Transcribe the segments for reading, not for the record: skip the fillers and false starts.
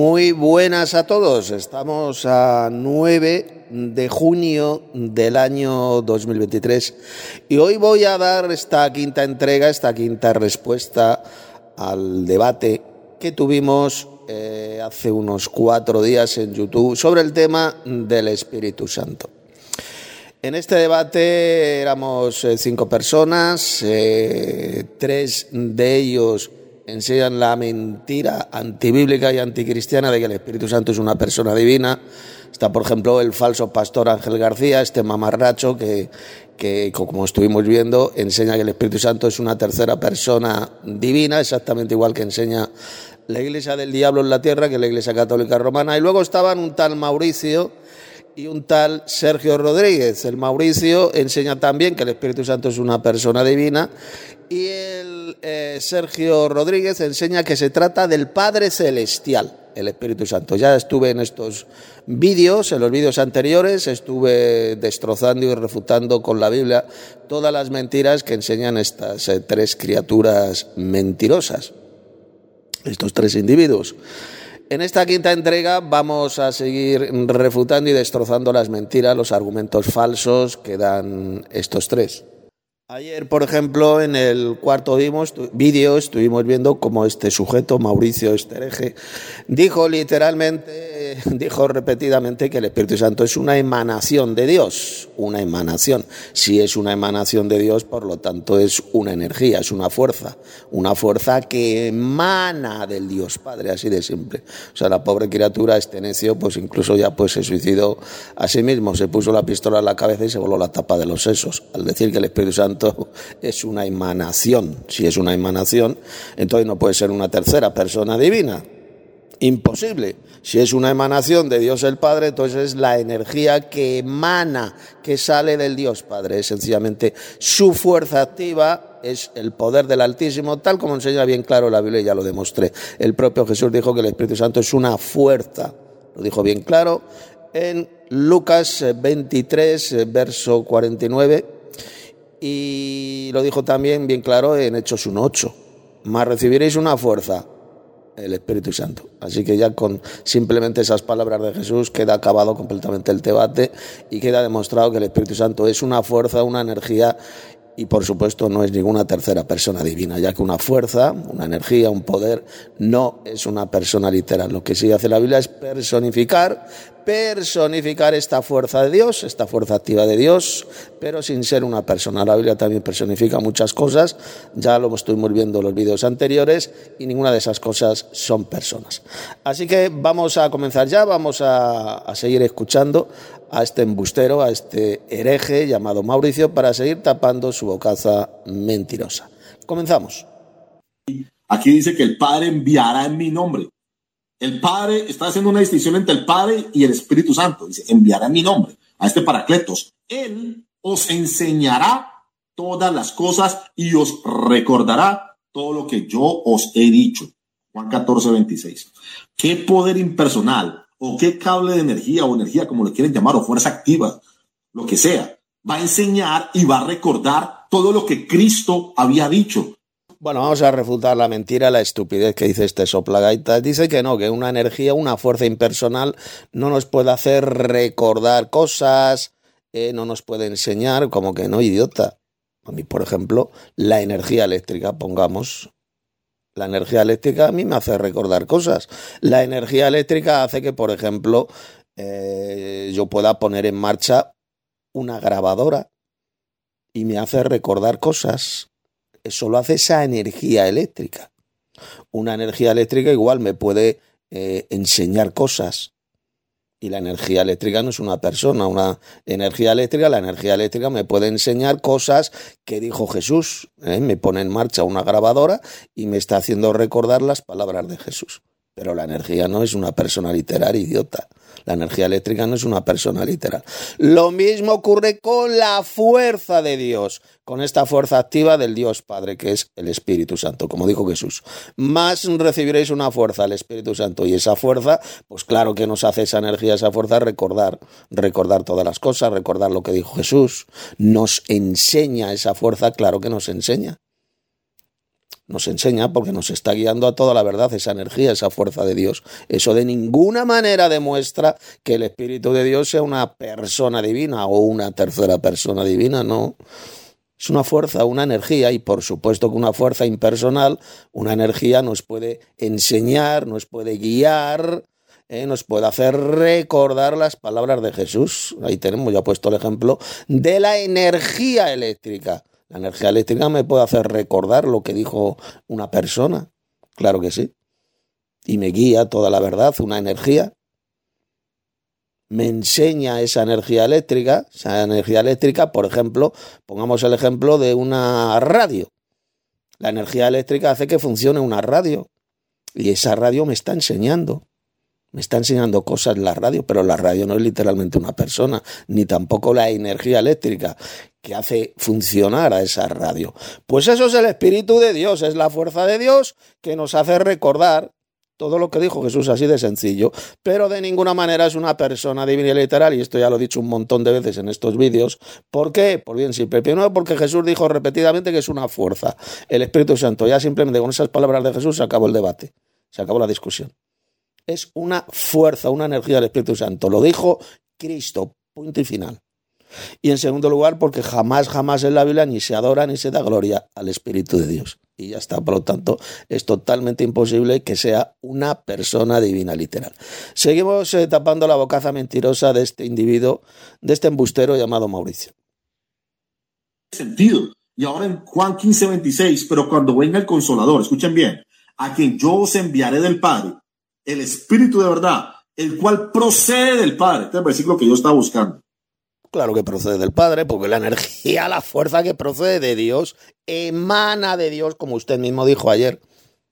Muy buenas a todos. Estamos a 9 de junio del año 2023 y hoy voy a dar esta quinta entrega, esta quinta respuesta al debate que tuvimos hace unos 4 días en YouTube sobre el tema del Espíritu Santo. En este debate éramos 5 personas, 3 de ellos enseñan la mentira antibíblica y anticristiana de que el Espíritu Santo es una persona divina. Está, por ejemplo, el falso pastor Ángel García, este mamarracho que, como estuvimos viendo, enseña que el Espíritu Santo es una tercera persona divina, exactamente igual que enseña la Iglesia del Diablo en la tierra, que es la Iglesia Católica Romana. Y luego estaban un tal Mauricio y un tal Sergio Rodríguez. El Mauricio enseña también que el Espíritu Santo es una persona divina y el Sergio Rodríguez enseña que se trata del Padre Celestial, el Espíritu Santo. Ya estuve en estos vídeos, en los vídeos anteriores, estuve destrozando y refutando con la Biblia todas las mentiras que enseñan estas 3 criaturas mentirosas, estos 3 individuos. En esta quinta entrega vamos a seguir refutando y destrozando las mentiras, los argumentos falsos que dan estos 3. Ayer, por ejemplo, en el cuarto vídeo estuvimos viendo cómo este sujeto, Mauricio Estereje, dijo repetidamente que el Espíritu Santo es una emanación de Dios, una emanación. Si es una emanación de Dios, por lo tanto es una energía, es una fuerza que emana del Dios Padre, así de simple. O sea, la pobre criatura, este necio, pues incluso ya se suicidó a sí mismo, se puso la pistola en la cabeza y se voló la tapa de los sesos, al decir que el Espíritu Santo es una emanación. Si es una emanación, entonces no puede ser una tercera persona divina. Imposible. Si es una emanación de Dios el Padre, entonces es la energía que emana, que sale del Dios Padre. Es sencillamente su fuerza activa, es el poder del Altísimo, tal como enseña bien claro la Biblia, y ya lo demostré. El propio Jesús dijo que el Espíritu Santo es una fuerza. Lo dijo bien claro en Lucas 23, verso 49. Y lo dijo también bien claro en Hechos 1:8. Mas recibiréis una fuerza, el Espíritu Santo. Así que ya con simplemente esas palabras de Jesús queda acabado completamente el debate y queda demostrado que el Espíritu Santo es una fuerza, una energía y por supuesto no es ninguna tercera persona divina, ya que una fuerza, una energía, un poder no es una persona literal. Lo que sí hace la Biblia es personificar esta fuerza de Dios, esta fuerza activa de Dios, pero sin ser una persona. La Biblia también personifica muchas cosas, ya lo estuvimos viendo en los vídeos anteriores, y ninguna de esas cosas son personas. Así que vamos a comenzar ya, vamos a seguir escuchando a este embustero, a este hereje llamado Mauricio, para seguir tapando su bocaza mentirosa. Comenzamos. Aquí dice que el Padre enviará en mi nombre. El Padre está haciendo una distinción entre el Padre y el Espíritu Santo. Dice, enviará en mi nombre a este Paracletos. Él os enseñará todas las cosas y os recordará todo lo que yo os he dicho. Juan 14:26. ¿Qué poder impersonal o qué cable de energía o energía, como le quieren llamar, o fuerza activa, lo que sea, va a enseñar y va a recordar todo lo que Cristo había dicho? Bueno, vamos a refutar la mentira, la estupidez que dice este soplagaitas. Dice que no, que una energía, una fuerza impersonal no nos puede hacer recordar cosas, no nos puede enseñar, como que no, idiota. A mí, por ejemplo, la energía eléctrica, pongamos, la energía eléctrica a mí me hace recordar cosas. La energía eléctrica hace que, por ejemplo, yo pueda poner en marcha una grabadora y me hace recordar cosas. Eso lo hace esa energía eléctrica. Una energía eléctrica igual me puede enseñar cosas. Y la energía eléctrica no es una persona, la energía eléctrica me puede enseñar cosas que dijo Jesús. Me pone en marcha una grabadora y me está haciendo recordar las palabras de Jesús. Pero la energía no es una persona literal, idiota. La energía eléctrica no es una persona literal. Lo mismo ocurre con la fuerza de Dios, con esta fuerza activa del Dios Padre, que es el Espíritu Santo, como dijo Jesús. Más recibiréis una fuerza, el Espíritu Santo, y esa fuerza, pues claro que nos hace esa energía, esa fuerza, recordar todas las cosas, recordar lo que dijo Jesús. Nos enseña esa fuerza, claro que nos enseña. Nos enseña porque nos está guiando a toda la verdad, esa energía, esa fuerza de Dios. Eso de ninguna manera demuestra que el Espíritu de Dios sea una persona divina o una tercera persona divina, no. Es una fuerza, una energía, y por supuesto que una fuerza impersonal, una energía nos puede enseñar, nos puede guiar, nos puede hacer recordar las palabras de Jesús. Ahí tenemos, ya puesto el ejemplo de la energía eléctrica. La energía eléctrica me puede hacer recordar lo que dijo una persona, claro que sí, y me guía toda la verdad, una energía. Me enseña esa energía eléctrica, por ejemplo, pongamos el ejemplo de una radio. La energía eléctrica hace que funcione una radio y esa radio me está enseñando cosas la radio, pero la radio no es literalmente una persona, ni tampoco la energía eléctrica que hace funcionar a esa radio. Pues eso es el Espíritu de Dios, es la fuerza de Dios que nos hace recordar todo lo que dijo Jesús, así de sencillo, pero de ninguna manera es una persona divina y literal, y esto ya lo he dicho un montón de veces en estos vídeos. ¿Por qué? Por bien simple. Primero, porque Jesús dijo repetidamente que es una fuerza. El Espíritu Santo, ya simplemente con esas palabras de Jesús se acabó el debate, se acabó la discusión. Es una fuerza, una energía del Espíritu Santo. Lo dijo Cristo, punto y final. Y en segundo lugar, porque jamás en la Biblia ni se adora ni se da gloria al Espíritu de Dios. Y ya está, por lo tanto, es totalmente imposible que sea una persona divina literal. Seguimos tapando la bocaza mentirosa de este individuo, de este embustero llamado Mauricio. Sentido. Y ahora en Juan 15:26, pero cuando venga el Consolador, escuchen bien, a quien yo os enviaré del Padre, el Espíritu de verdad, el cual procede del Padre. Este es el versículo que yo estaba buscando. Claro que procede del Padre, porque la energía, la fuerza que procede de Dios, emana de Dios, como usted mismo dijo ayer.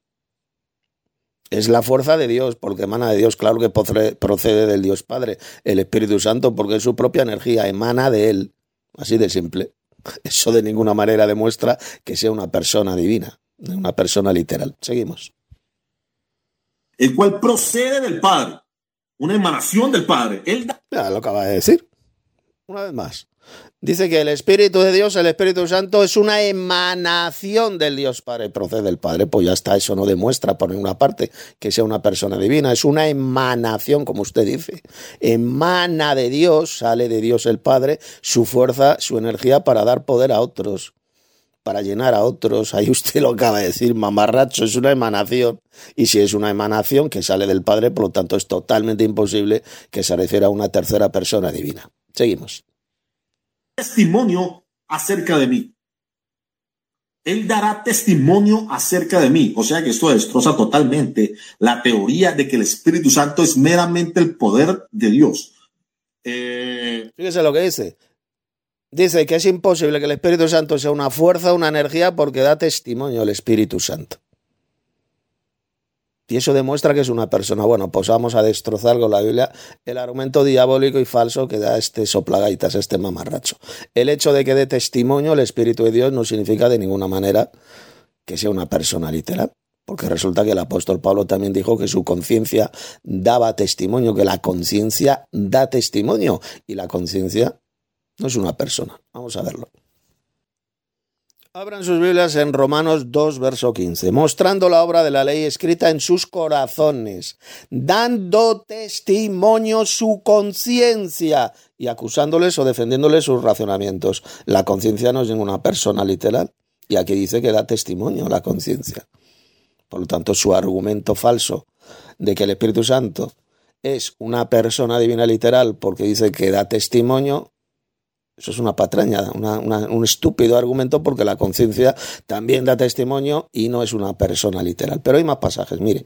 Es la fuerza de Dios, porque emana de Dios. Claro que procede del Dios Padre, el Espíritu Santo, porque es su propia energía, emana de Él. Así de simple. Eso de ninguna manera demuestra que sea una persona divina, una persona literal. Seguimos. El cual procede del Padre, una emanación del Padre. Ya lo acaba de decir. Una vez más, dice que el Espíritu de Dios, el Espíritu Santo, es una emanación del Dios Padre, procede del Padre. Pues ya está, eso no demuestra por ninguna parte que sea una persona divina, es una emanación, como usted dice. Emana de Dios, sale de Dios el Padre, su fuerza, su energía para dar poder a otros, para llenar a otros. Ahí usted lo acaba de decir, mamarracho, es una emanación. Y si es una emanación que sale del Padre, por lo tanto es totalmente imposible que se refiera a una tercera persona divina. Seguimos. Testimonio acerca de mí. Él dará testimonio acerca de mí. O sea que esto destroza totalmente la teoría de que el Espíritu Santo es meramente el poder de Dios. Fíjese lo que dice. Dice que es imposible que el Espíritu Santo sea una fuerza, una energía, porque da testimonio el Espíritu Santo. Y eso demuestra que es una persona. Bueno, pues vamos a destrozar con la Biblia el argumento diabólico y falso que da este soplagaitas, este mamarracho. El hecho de que dé testimonio el Espíritu de Dios no significa de ninguna manera que sea una persona literal. Porque resulta que el apóstol Pablo también dijo que su conciencia daba testimonio, que la conciencia da testimonio. Y la conciencia no es una persona. Vamos a verlo. Abran sus Biblias en Romanos 2, verso 15. Mostrando la obra de la ley escrita en sus corazones, dando testimonio su conciencia y acusándoles o defendiéndoles sus razonamientos. La conciencia no es ninguna persona literal. Y aquí dice que da testimonio la conciencia. Por lo tanto, su argumento falso de que el Espíritu Santo es una persona divina literal porque dice que da testimonio, eso es una patraña, un estúpido argumento, porque la conciencia también da testimonio y no es una persona literal. Pero hay más pasajes, mire.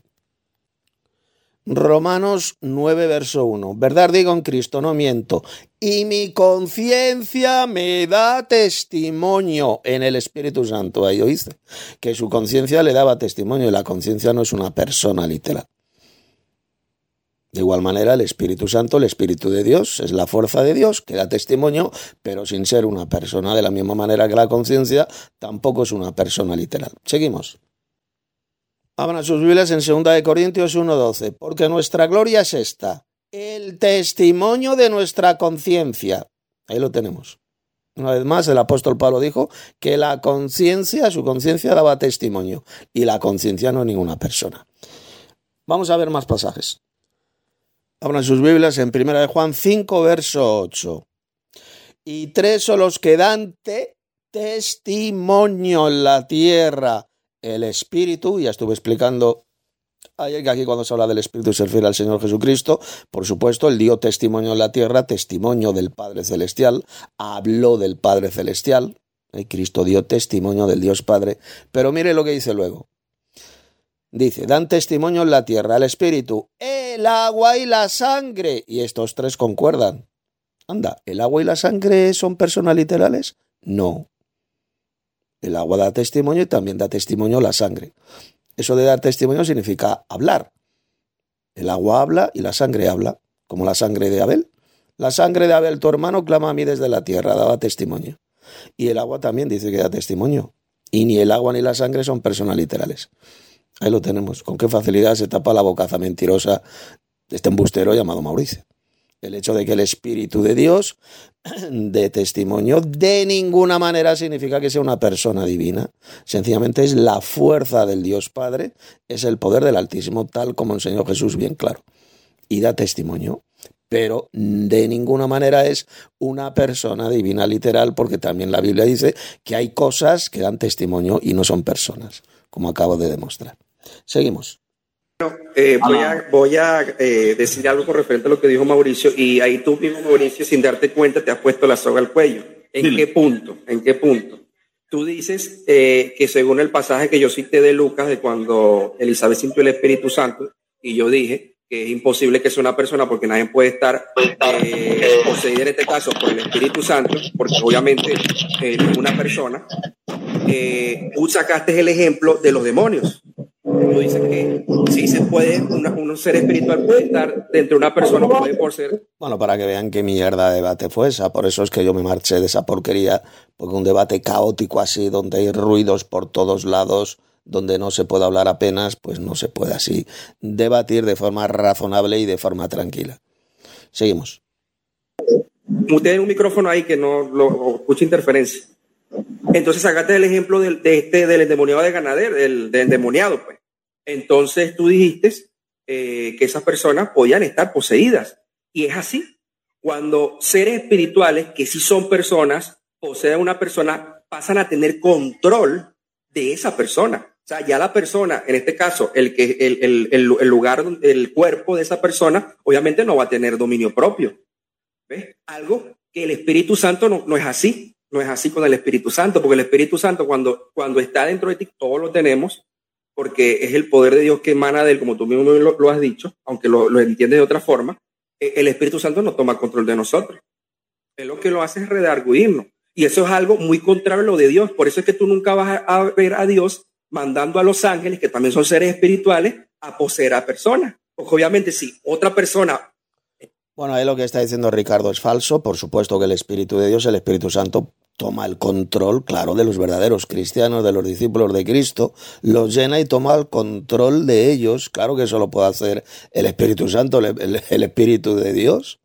Romanos 9, verso 1. Verdad digo en Cristo, no miento. Y mi conciencia me da testimonio en el Espíritu Santo. Ahí oíste que su conciencia le daba testimonio y la conciencia no es una persona literal. De igual manera, el Espíritu Santo, el Espíritu de Dios, es la fuerza de Dios que da testimonio, pero sin ser una persona. De la misma manera que la conciencia tampoco es una persona literal. Seguimos. Abran sus Biblias en 2 Corintios 1:12. Porque nuestra gloria es esta, el testimonio de nuestra conciencia. Ahí lo tenemos. Una vez más, el apóstol Pablo dijo que la conciencia, su conciencia daba testimonio, y la conciencia no es ninguna persona. Vamos a ver más pasajes. Abran sus Biblias en 1 de Juan 5, verso 8. Y 3 son los que dan testimonio en la tierra: el Espíritu, ya estuve explicando ayer que aquí cuando se habla del Espíritu se refiere al Señor Jesucristo. Por supuesto, Él dio testimonio en la tierra, testimonio del Padre Celestial, habló del Padre Celestial, Cristo dio testimonio del Dios Padre. Pero mire lo que dice luego. Dice, dan testimonio en la tierra el Espíritu, el agua y la sangre, y estos 3 concuerdan. Anda, ¿el agua y la sangre son personas literales? No. El agua da testimonio y también da testimonio la sangre. Eso de dar testimonio significa hablar. El agua habla y la sangre habla, como la sangre de Abel. La sangre de Abel, tu hermano, clama a mí desde la tierra, daba testimonio. Y el agua también dice que da testimonio. Y ni el agua ni la sangre son personas literales. Ahí lo tenemos. Con qué facilidad se tapa la bocaza mentirosa de este embustero llamado Mauricio. El hecho de que el Espíritu de Dios dé testimonio de ninguna manera significa que sea una persona divina. Sencillamente es la fuerza del Dios Padre, es el poder del Altísimo, tal como enseñó Jesús bien claro. Y da testimonio, pero de ninguna manera es una persona divina literal, porque también la Biblia dice que hay cosas que dan testimonio y no son personas, como acabo de demostrar. Seguimos. Voy a decir algo con referente a lo que dijo Mauricio, y ahí tú mismo, Mauricio, sin darte cuenta, te has puesto la soga al cuello. ¿En qué punto? Tú dices que según el pasaje que yo cité de Lucas, de cuando Elizabeth sintió el Espíritu Santo, y yo dije que es imposible que sea una persona porque nadie puede estar poseída en este caso por el Espíritu Santo, porque obviamente es una persona. Tú sacaste el ejemplo de los demonios. Tú dices que sí se puede, un ser espiritual puede estar dentro de una persona, puede por ser. Bueno, para que vean qué mierda de debate fue esa, por eso es que yo me marché de esa porquería, porque un debate caótico así, donde hay ruidos por todos lados, donde no se puede hablar apenas, pues no se puede así debatir de forma razonable y de forma tranquila. Seguimos. Usted un micrófono ahí que no lo escucha interferencia. Entonces sacaste el ejemplo del endemoniado de Ganadero, del endemoniado, pues. Entonces tú dijiste que esas personas podían estar poseídas. Y es así. Cuando seres espirituales, que sí son personas, poseen a una persona, pasan a tener control de esa persona. O sea, ya la persona, en este caso, el lugar, el cuerpo de esa persona, obviamente no va a tener dominio propio. ¿Ves? Algo que el Espíritu Santo no es así. No es así con el Espíritu Santo, porque el Espíritu Santo cuando está dentro de ti, todos lo tenemos, porque es el poder de Dios que emana de él, como tú mismo lo has dicho, aunque lo entiendes de otra forma. El Espíritu Santo no toma control de nosotros. Él lo que lo hace es redarguirnos. Y eso es algo muy contrario a lo de Dios. Por eso es que tú nunca vas a ver a Dios mandando a los ángeles, que también son seres espirituales, a poseer a personas. Porque obviamente si otra persona... Bueno, ahí lo que está diciendo Ricardo es falso. Por supuesto que el Espíritu de Dios, el Espíritu Santo, toma el control, claro, de los verdaderos cristianos, de los discípulos de Cristo, los llena y toma el control de ellos. Claro que eso lo puede hacer el Espíritu Santo, el Espíritu de Dios.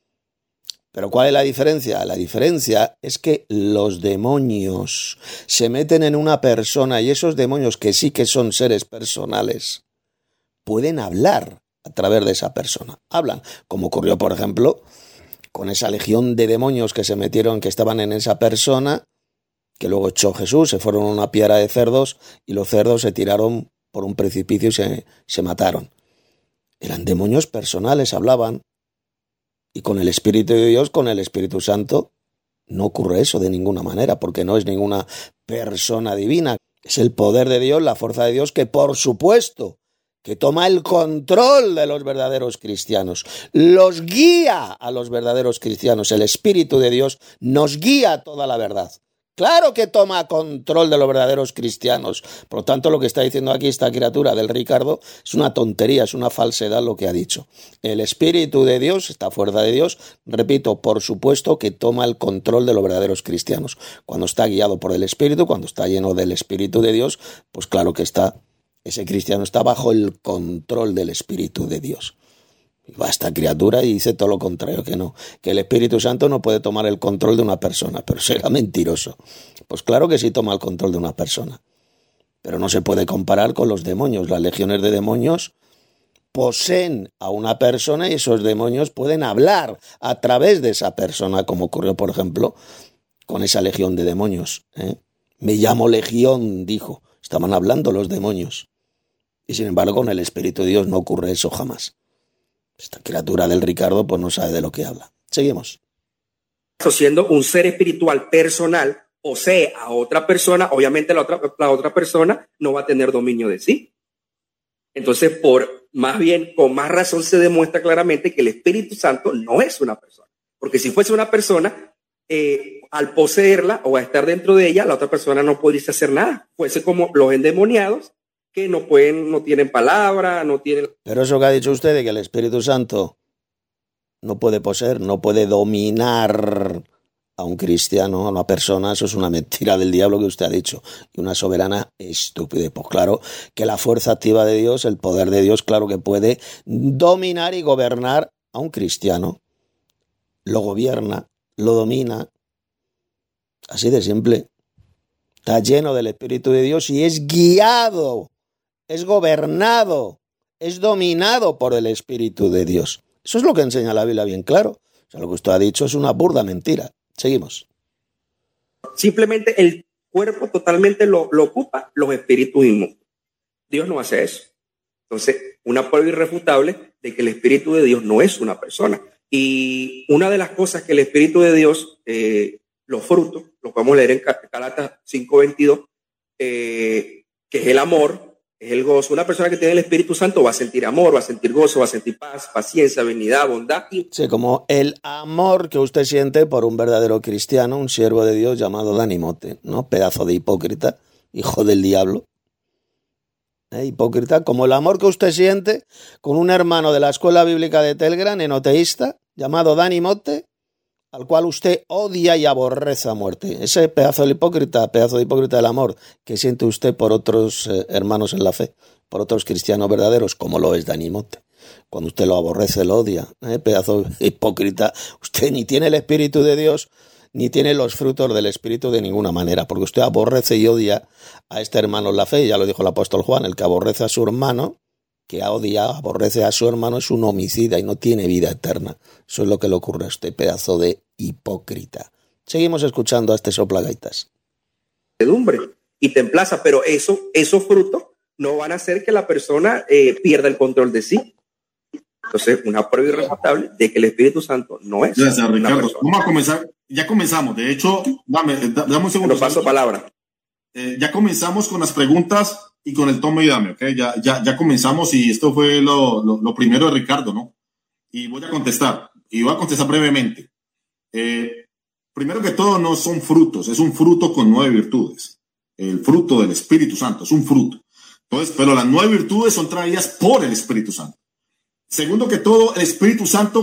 Pero ¿cuál es la diferencia? La diferencia es que los demonios se meten en una persona, y esos demonios, que sí que son seres personales, pueden hablar a través de esa persona. Hablan, como ocurrió, por ejemplo, con esa legión de demonios que se metieron, que estaban en esa persona, que luego echó Jesús, se fueron a una piara de cerdos y los cerdos se tiraron por un precipicio y se mataron. Eran demonios personales, hablaban. Y con el Espíritu de Dios, con el Espíritu Santo, no ocurre eso de ninguna manera, porque no es ninguna persona divina. Es el poder de Dios, la fuerza de Dios, que por supuesto que toma el control de los verdaderos cristianos, los guía a los verdaderos cristianos. El Espíritu de Dios nos guía a toda la verdad. Claro que toma control de los verdaderos cristianos. Por lo tanto, lo que está diciendo aquí esta criatura del Ricardo es una tontería, es una falsedad lo que ha dicho. El Espíritu de Dios, esta fuerza de Dios, repito, por supuesto que toma el control de los verdaderos cristianos. Cuando está guiado por el Espíritu, cuando está lleno del Espíritu de Dios, pues claro que ese cristiano está bajo el control del Espíritu de Dios. Y va esta criatura y dice todo lo contrario, que no, que el Espíritu Santo no puede tomar el control de una persona, pero será mentiroso. Pues claro que sí toma el control de una persona, pero no se puede comparar con los demonios. Las legiones de demonios poseen a una persona y esos demonios pueden hablar a través de esa persona, como ocurrió, por ejemplo, con esa legión de demonios. Me llamo Legión, dijo. Estaban hablando los demonios. Y sin embargo, con el Espíritu de Dios no ocurre eso jamás. Esta criatura del Ricardo pues no sabe de lo que habla. Seguimos. Siendo un ser espiritual personal, posee a otra persona, obviamente la otra persona no va a tener dominio de sí. Entonces, con más razón se demuestra claramente que el Espíritu Santo no es una persona. Porque si fuese una persona, al poseerla o a estar dentro de ella, la otra persona no podría hacer nada. Fuese como los endemoniados, que no tienen palabra, no tienen... Pero eso que ha dicho usted de que el Espíritu Santo no puede poseer, no puede dominar a un cristiano, a una persona, eso es una mentira del diablo que usted ha dicho, y una soberana estupidez. Pues claro que la fuerza activa de Dios, el poder de Dios, claro que puede dominar y gobernar a un cristiano. Lo gobierna, lo domina, así de simple. Está lleno del Espíritu de Dios y es guiado, es gobernado, es dominado por el Espíritu de Dios. Eso es lo que enseña la Biblia bien claro. O sea, lo que usted ha dicho es una burda mentira. Seguimos. Simplemente el cuerpo totalmente lo ocupa los espíritus inmundos. Dios no hace eso. Entonces, una prueba irrefutable de que el Espíritu de Dios no es una persona. Y una de las cosas que el Espíritu de Dios, los frutos, los podemos leer en Gálatas 5:22, que es el amor, es el gozo. Una persona que tiene el Espíritu Santo va a sentir amor, va a sentir gozo, va a sentir paz, paciencia, benignidad, bondad. Sí, como el amor que usted siente por un verdadero cristiano, un siervo de Dios llamado Dani Motte, ¿no? Pedazo de hipócrita, hijo del diablo. Hipócrita, como el amor que usted siente con un hermano de la escuela bíblica de Telegram, enoteísta, llamado Dani Motte, al cual usted odia y aborrece a muerte. Ese pedazo de hipócrita del amor que siente usted por otros hermanos en la fe, por otros cristianos verdaderos, como lo es Dani Motte. Cuando usted lo aborrece, lo odia. Pedazo de hipócrita. Usted ni tiene el Espíritu de Dios, ni tiene los frutos del Espíritu de ninguna manera, porque usted aborrece y odia a este hermano en la fe. Ya lo dijo el apóstol Juan, el que aborrece a su hermano, que aborrece a su hermano, es un homicida y no tiene vida eterna. Eso es lo que le ocurre a este pedazo de hipócrita. Seguimos escuchando a este soplagaitas. Y te emplaza, pero esos frutos no van a hacer que la persona pierda el control de sí. Entonces, una prueba irrefutable de que el Espíritu Santo no es. Gracias, Ricardo. Vamos a comenzar. Ya comenzamos. De hecho, dame un segundo. Lo paso palabra. Ya comenzamos con las preguntas y con el toma y dame, ¿ok? Ya comenzamos y esto fue lo primero de Ricardo, ¿no? Y voy a contestar brevemente. Primero que todo, no son frutos, es un fruto con 9 virtudes. El fruto del Espíritu Santo es un fruto. Entonces, pero las 9 virtudes son traídas por el Espíritu Santo. Segundo que todo, el Espíritu Santo,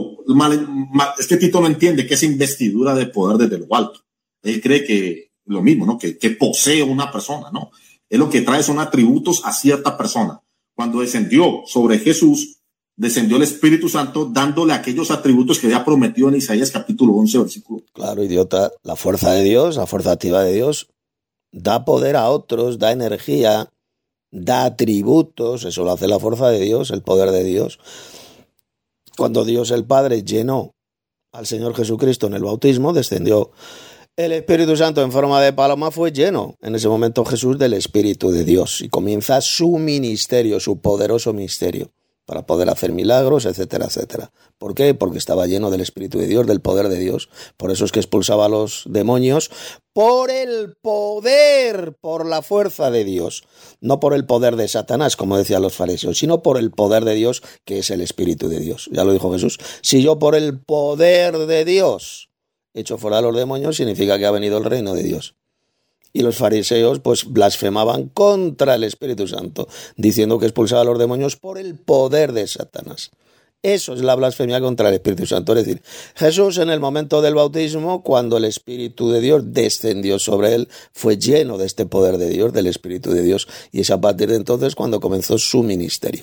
es que Tito no entiende que es investidura de poder desde lo alto. Él cree que lo mismo, ¿no? Que posee una persona, ¿no? Es lo que trae son atributos a cierta persona. Cuando descendió sobre Jesús, descendió el Espíritu Santo dándole aquellos atributos que había prometido en Isaías capítulo 11, versículo. Claro, idiota. La fuerza de Dios, la fuerza activa de Dios, da poder a otros, da energía, da atributos. Eso lo hace la fuerza de Dios, el poder de Dios. Cuando Dios el Padre llenó al Señor Jesucristo en el bautismo, descendió el Espíritu Santo en forma de paloma, fue lleno en ese momento Jesús del Espíritu de Dios y comienza su ministerio, su poderoso ministerio, para poder hacer milagros, etcétera, etcétera. ¿Por qué? Porque estaba lleno del Espíritu de Dios, del poder de Dios. Por eso es que expulsaba a los demonios por el poder, por la fuerza de Dios. No por el poder de Satanás, como decían los fariseos, sino por el poder de Dios, que es el Espíritu de Dios. Ya lo dijo Jesús. Si yo por el poder de Dios echo fuera a los demonios, significa que ha venido el reino de Dios. Y los fariseos pues blasfemaban contra el Espíritu Santo, diciendo que expulsaba a los demonios por el poder de Satanás. Eso es la blasfemia contra el Espíritu Santo. Es decir, Jesús en el momento del bautismo, cuando el Espíritu de Dios descendió sobre él, fue lleno de este poder de Dios, del Espíritu de Dios, y es a partir de entonces cuando comenzó su ministerio.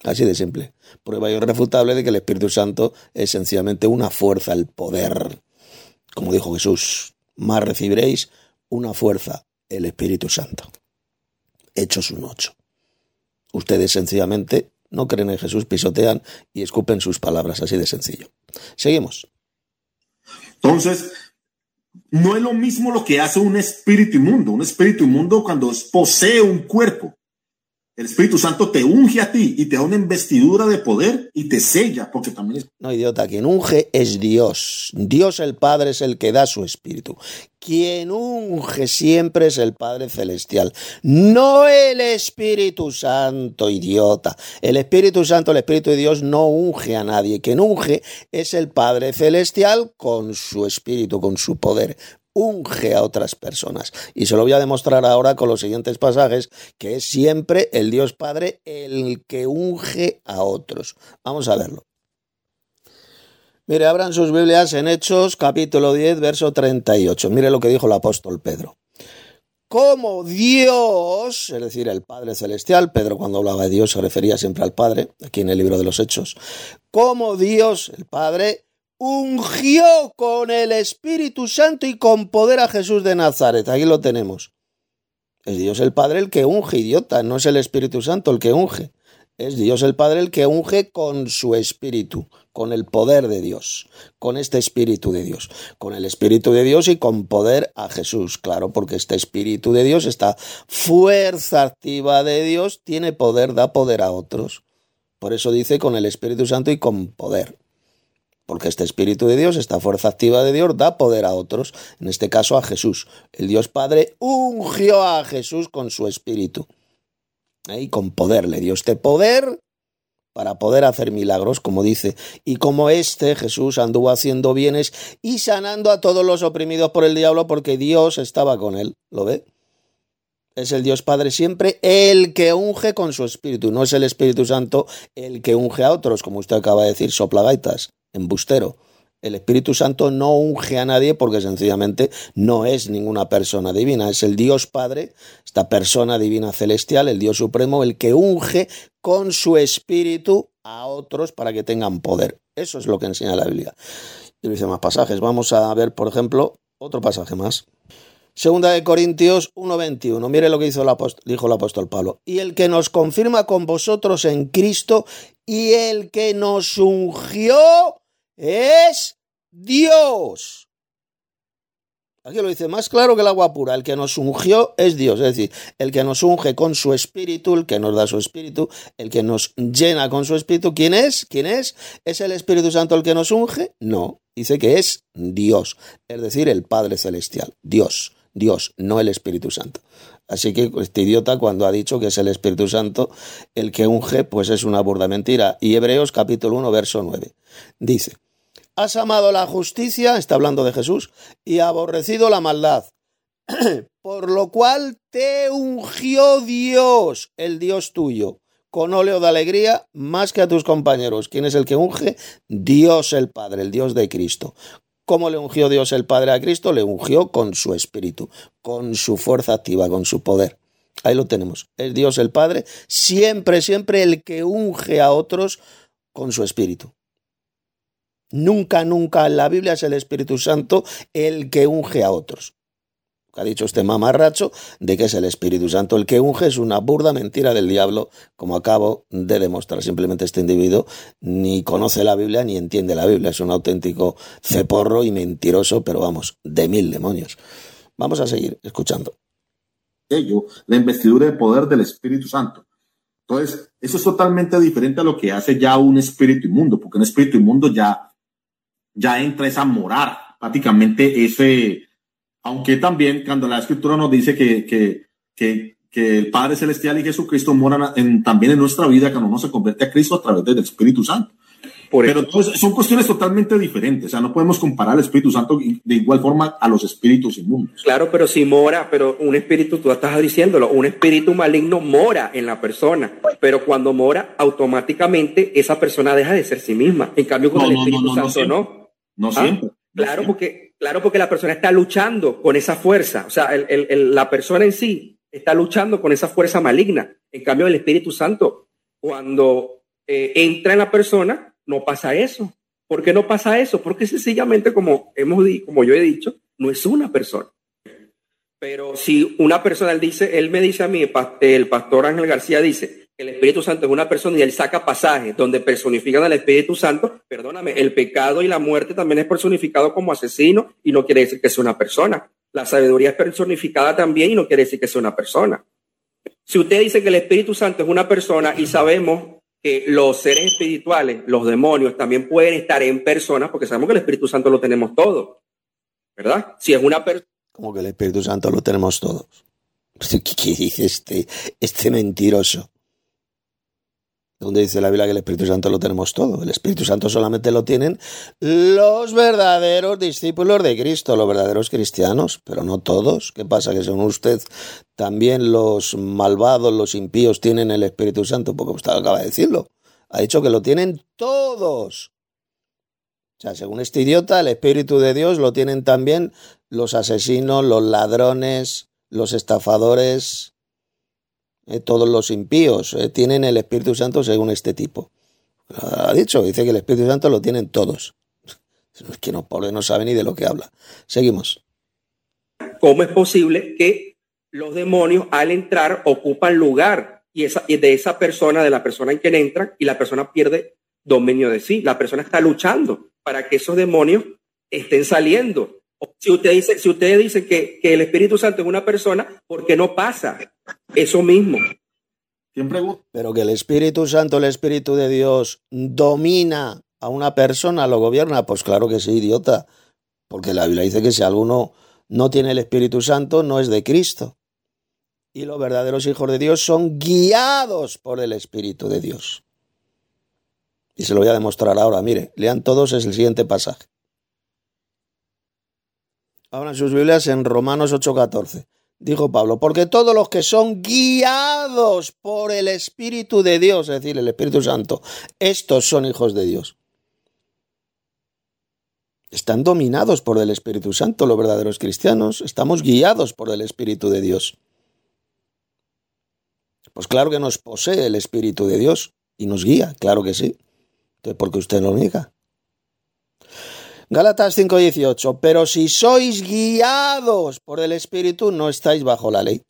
Así de simple. Prueba irrefutable de que el Espíritu Santo es sencillamente una fuerza, el poder. Como dijo Jesús, más recibiréis una fuerza, el Espíritu Santo. Hechos 1:8. Ustedes sencillamente no creen en Jesús, pisotean y escupen sus palabras, así de sencillo. Seguimos. Entonces, no es lo mismo lo que hace un espíritu inmundo. Un espíritu inmundo cuando posee un cuerpo. El Espíritu Santo te unge a ti y te da una investidura de poder y te sella, porque también es... No, idiota, quien unge es Dios. Dios el Padre es el que da su Espíritu. Quien unge siempre es el Padre Celestial, no el Espíritu Santo, idiota. El Espíritu Santo, el Espíritu de Dios, no unge a nadie. Quien unge es el Padre Celestial con su Espíritu, con su poder. Unge a otras personas. Y se lo voy a demostrar ahora con los siguientes pasajes, que es siempre el Dios Padre el que unge a otros. Vamos a verlo. Mire, abran sus Biblias en Hechos, capítulo 10, verso 38. Mire lo que dijo el apóstol Pedro. Como Dios, es decir, el Padre Celestial, Pedro cuando hablaba de Dios se refería siempre al Padre, aquí en el libro de los Hechos, como Dios, el Padre, ungió con el Espíritu Santo y con poder a Jesús de Nazaret. Aquí lo tenemos. Es Dios el Padre el que unge, idiota, no es el Espíritu Santo el que unge. Es Dios el Padre el que unge con su Espíritu, con el poder de Dios, con este Espíritu de Dios, con el Espíritu de Dios y con poder a Jesús, claro, porque este Espíritu de Dios, esta fuerza activa de Dios, tiene poder, da poder a otros. Por eso dice con el Espíritu Santo y con poder. Porque este Espíritu de Dios, esta fuerza activa de Dios, da poder a otros, en este caso a Jesús. El Dios Padre ungió a Jesús con su Espíritu. Y con poder, le dio este poder para poder hacer milagros, como dice. Y como Jesús anduvo haciendo bienes y sanando a todos los oprimidos por el diablo, porque Dios estaba con él. ¿Lo ve? Es el Dios Padre siempre el que unge con su Espíritu. No es el Espíritu Santo el que unge a otros, como usted acaba de decir, soplagaitas, embustero. El Espíritu Santo no unge a nadie porque sencillamente no es ninguna persona divina. Es el Dios Padre, esta persona divina celestial, el Dios Supremo, el que unge con su Espíritu a otros para que tengan poder. Eso es lo que enseña la Biblia. Y dice más pasajes. Vamos a ver, por ejemplo, otro pasaje más. Segunda de Corintios 1:21. Mire lo que dijo el apóstol Pablo. Y el que nos confirma con vosotros en Cristo y el que nos ungió es Dios. Aquí lo dice más claro que el agua pura. El que nos ungió es Dios. Es decir, el que nos unge con su Espíritu, el que nos da su Espíritu, el que nos llena con su Espíritu. ¿Quién es? ¿Quién es? ¿Es el Espíritu Santo el que nos unge? No. Dice que es Dios. Es decir, el Padre Celestial. Dios. Dios, no el Espíritu Santo. Así que este idiota cuando ha dicho que es el Espíritu Santo el que unge, pues es una burda mentira. Y Hebreos capítulo 1, verso 9. Dice, has amado la justicia, está hablando de Jesús, y aborrecido la maldad, por lo cual te ungió Dios, el Dios tuyo, con óleo de alegría más que a tus compañeros. ¿Quién es el que unge? Dios el Padre, el Dios de Cristo. ¿Cómo le ungió Dios el Padre a Cristo? Le ungió con su Espíritu, con su fuerza activa, con su poder. Ahí lo tenemos. Es Dios el Padre, siempre, siempre el que unge a otros con su Espíritu. Nunca, nunca en la Biblia es el Espíritu Santo el que unge a otros. Lo que ha dicho este mamarracho de que es el Espíritu Santo el que unge es una burda mentira del diablo, como acabo de demostrar. Simplemente este individuo ni conoce la Biblia ni entiende la Biblia. Es un auténtico ceporro y mentiroso, pero vamos, de mil demonios. Vamos a seguir escuchando. La investidura de poder del Espíritu Santo. Entonces, eso es totalmente diferente a lo que hace ya un espíritu inmundo, porque un espíritu inmundo ya entra a morar, prácticamente ese, aunque también cuando la Escritura nos dice que el Padre Celestial y Jesucristo moran también en nuestra vida cuando uno se convierte a Cristo a través del Espíritu Santo. Pero entonces son cuestiones totalmente diferentes, o sea, no podemos comparar el Espíritu Santo de igual forma a los espíritus inmundos. Claro, pero si mora, pero un espíritu, tú estás diciéndolo, un espíritu maligno mora en la persona, pero cuando mora, automáticamente esa persona deja de ser sí misma. En cambio, con el Espíritu Santo no. No siempre. Claro, porque la persona está luchando con esa fuerza, o sea, la persona en sí está luchando con esa fuerza maligna. En cambio, el Espíritu Santo, cuando entra en la persona, no pasa eso. ¿Por qué no pasa eso? Porque sencillamente, como yo he dicho, no es una persona. Pero si una persona, él me dice a mí, el pastor Ángel García dice que el Espíritu Santo es una persona y él saca pasajes donde personifican al Espíritu Santo, perdóname, el pecado y la muerte también es personificado como asesino y no quiere decir que sea una persona. La sabiduría es personificada también y no quiere decir que sea una persona. Si usted dice que el Espíritu Santo es una persona y sabemos que los seres espirituales, los demonios, también pueden estar en personas, porque sabemos que el Espíritu Santo lo tenemos todo, ¿verdad? Si es una persona... Como que el Espíritu Santo lo tenemos todos. ¿Qué dice este mentiroso? ¿Dónde dice la Biblia que el Espíritu Santo lo tenemos todo? El Espíritu Santo solamente lo tienen los verdaderos discípulos de Cristo, los verdaderos cristianos, pero no todos. ¿Qué pasa? Que según usted, también los malvados, los impíos tienen el Espíritu Santo, porque usted acaba de decirlo. Ha dicho que lo tienen todos. O sea, según este idiota, el Espíritu de Dios lo tienen también los asesinos, los ladrones, los estafadores, todos los impíos tienen el Espíritu Santo según este tipo. Ha dicho, dice que el Espíritu Santo lo tienen todos. Es que pobre, no sabe ni de lo que habla. Seguimos. ¿Cómo es posible que los demonios al entrar ocupan lugar y de esa persona, de la persona en quien entran, y la persona pierde dominio de sí? La persona está luchando para que esos demonios estén saliendo. Si usted dice que el Espíritu Santo es una persona, ¿por qué no pasa eso mismo? Pero que el Espíritu Santo, el Espíritu de Dios, domina a una persona, lo gobierna. Pues claro que sí, idiota. Porque la Biblia dice que si alguno no tiene el Espíritu Santo, no es de Cristo. Y los verdaderos hijos de Dios son guiados por el Espíritu de Dios. Y se lo voy a demostrar ahora. Mire, lean todos, es el siguiente pasaje. Abran sus Biblias en Romanos 8:14. Dijo Pablo, porque todos los que son guiados por el Espíritu de Dios, es decir, el Espíritu Santo, estos son hijos de Dios. Están dominados por el Espíritu Santo los verdaderos cristianos. Estamos guiados por el Espíritu de Dios. Pues claro que nos posee el Espíritu de Dios y nos guía, claro que sí. Entonces, ¿por qué usted lo niega? Gálatas 5:18, pero si sois guiados por el Espíritu, no estáis bajo la ley.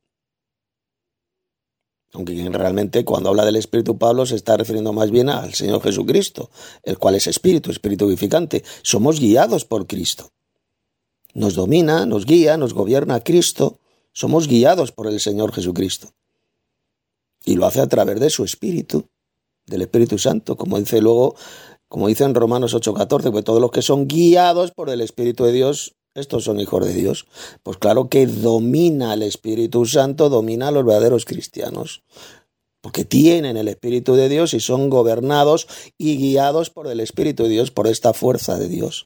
Aunque realmente cuando habla del Espíritu Pablo se está refiriendo más bien al Señor Jesucristo, el cual es Espíritu vivificante. Somos guiados por Cristo. Nos domina, nos guía, nos gobierna Cristo. Somos guiados por el Señor Jesucristo. Y lo hace a través de su Espíritu, del Espíritu Santo, como dice en Romanos 8:14, que todos los que son guiados por el Espíritu de Dios, estos son hijos de Dios. Pues claro que domina el Espíritu Santo, domina a los verdaderos cristianos, porque tienen el Espíritu de Dios y son gobernados y guiados por el Espíritu de Dios, por esta fuerza de Dios.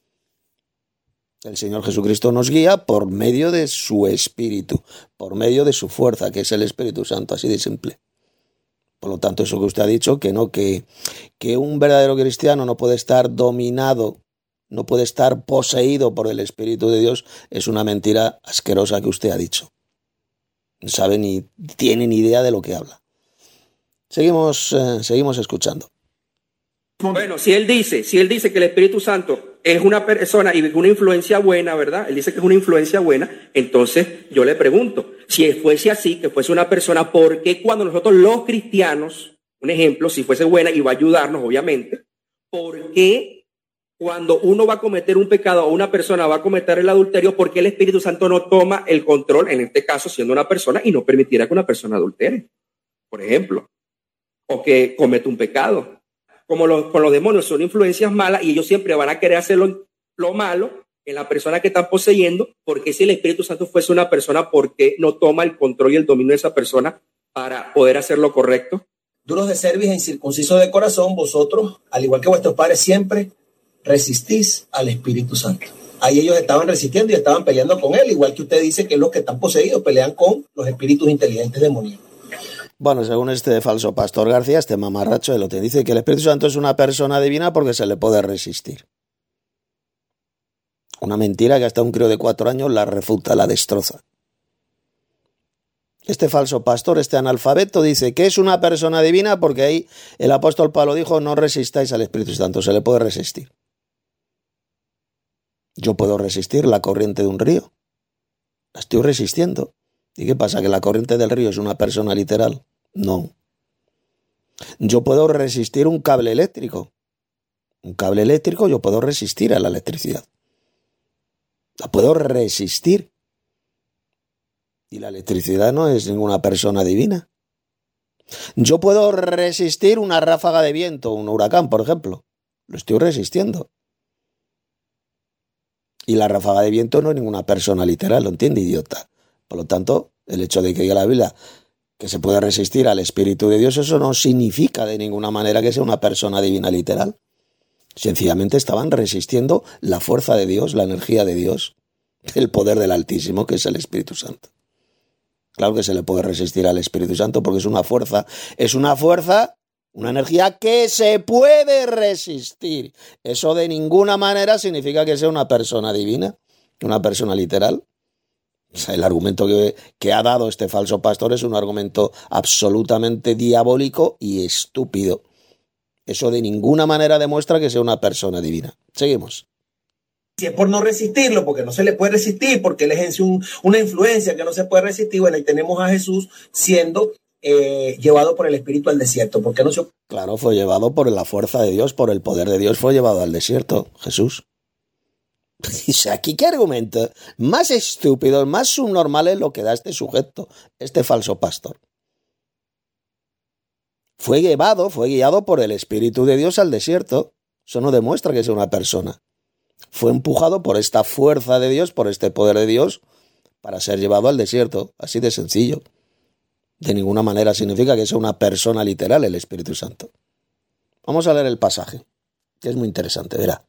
El Señor Jesucristo nos guía por medio de su Espíritu, por medio de su fuerza, que es el Espíritu Santo, así de simple. Por lo tanto, eso que usted ha dicho, que un verdadero cristiano no puede estar dominado, no puede estar poseído por el Espíritu de Dios, es una mentira asquerosa que usted ha dicho. No sabe ni tiene ni idea de lo que habla. Seguimos escuchando. Bueno, si él dice que el Espíritu Santo es una persona y una influencia buena, ¿verdad? Él dice que es una influencia buena, entonces yo le pregunto, si fuese así, que fuese una persona, ¿por qué cuando nosotros los cristianos, un ejemplo, si fuese buena y va a ayudarnos, obviamente, ¿por qué cuando uno va a cometer un pecado o una persona va a cometer el adulterio, por qué el Espíritu Santo no toma el control, en este caso siendo una persona, y no permitiera que una persona adultere, por ejemplo, o que cometa un pecado? Con los demonios son influencias malas y ellos siempre van a querer hacer lo malo en la persona que están poseyendo, porque si el Espíritu Santo fuese una persona, ¿por qué no toma el control y el dominio de esa persona para poder hacer lo correcto? Duros de cerviz e incircuncisos de corazón, vosotros, al igual que vuestros padres, siempre resistís al Espíritu Santo. Ahí ellos estaban resistiendo y estaban peleando con él, igual que usted dice que los que están poseídos pelean con los espíritus inteligentes demoníacos. Bueno, según este falso pastor García, este mamarracho, él te dice que el Espíritu Santo es una persona divina porque se le puede resistir. Una mentira que hasta un crío de 4 años la refuta, la destroza. Este falso pastor, este analfabeto, dice que es una persona divina porque ahí el apóstol Pablo dijo, no resistáis al Espíritu Santo, se le puede resistir. Yo puedo resistir la corriente de un río. La estoy resistiendo. ¿Y qué pasa? ¿Que la corriente del río es una persona literal? No. Yo puedo resistir un cable eléctrico. Un cable eléctrico yo puedo resistir a la electricidad. La puedo resistir. Y la electricidad no es ninguna persona divina. Yo puedo resistir una ráfaga de viento, un huracán, por ejemplo. Lo estoy resistiendo. Y la ráfaga de viento no es ninguna persona literal, ¿lo entiende, idiota? Por lo tanto, el hecho de que diga la Biblia que se puede resistir al Espíritu de Dios, eso no significa de ninguna manera que sea una persona divina literal. Sencillamente estaban resistiendo la fuerza de Dios, la energía de Dios, el poder del Altísimo, que es el Espíritu Santo. Claro que se le puede resistir al Espíritu Santo porque es una fuerza, una energía que se puede resistir. Eso de ninguna manera significa que sea una persona divina, una persona literal. O sea, el argumento que ha dado este falso pastor es un argumento absolutamente diabólico y estúpido. Eso de ninguna manera demuestra que sea una persona divina. Seguimos. Si es por no resistirlo, porque no se le puede resistir, porque él ejerce una influencia que no se puede resistir, bueno, ahí tenemos a Jesús siendo llevado por el Espíritu al desierto. ¿Por qué no se... Claro, fue llevado por la fuerza de Dios, por el poder de Dios, fue llevado al desierto, Jesús. Dice aquí, ¿qué argumento más estúpido, más subnormal es lo que da este sujeto, este falso pastor? Fue guiado por el Espíritu de Dios al desierto. Eso no demuestra que sea una persona. Fue empujado por esta fuerza de Dios, por este poder de Dios, para ser llevado al desierto. Así de sencillo. De ninguna manera significa que sea una persona literal el Espíritu Santo. Vamos a leer el pasaje, que es muy interesante, verá.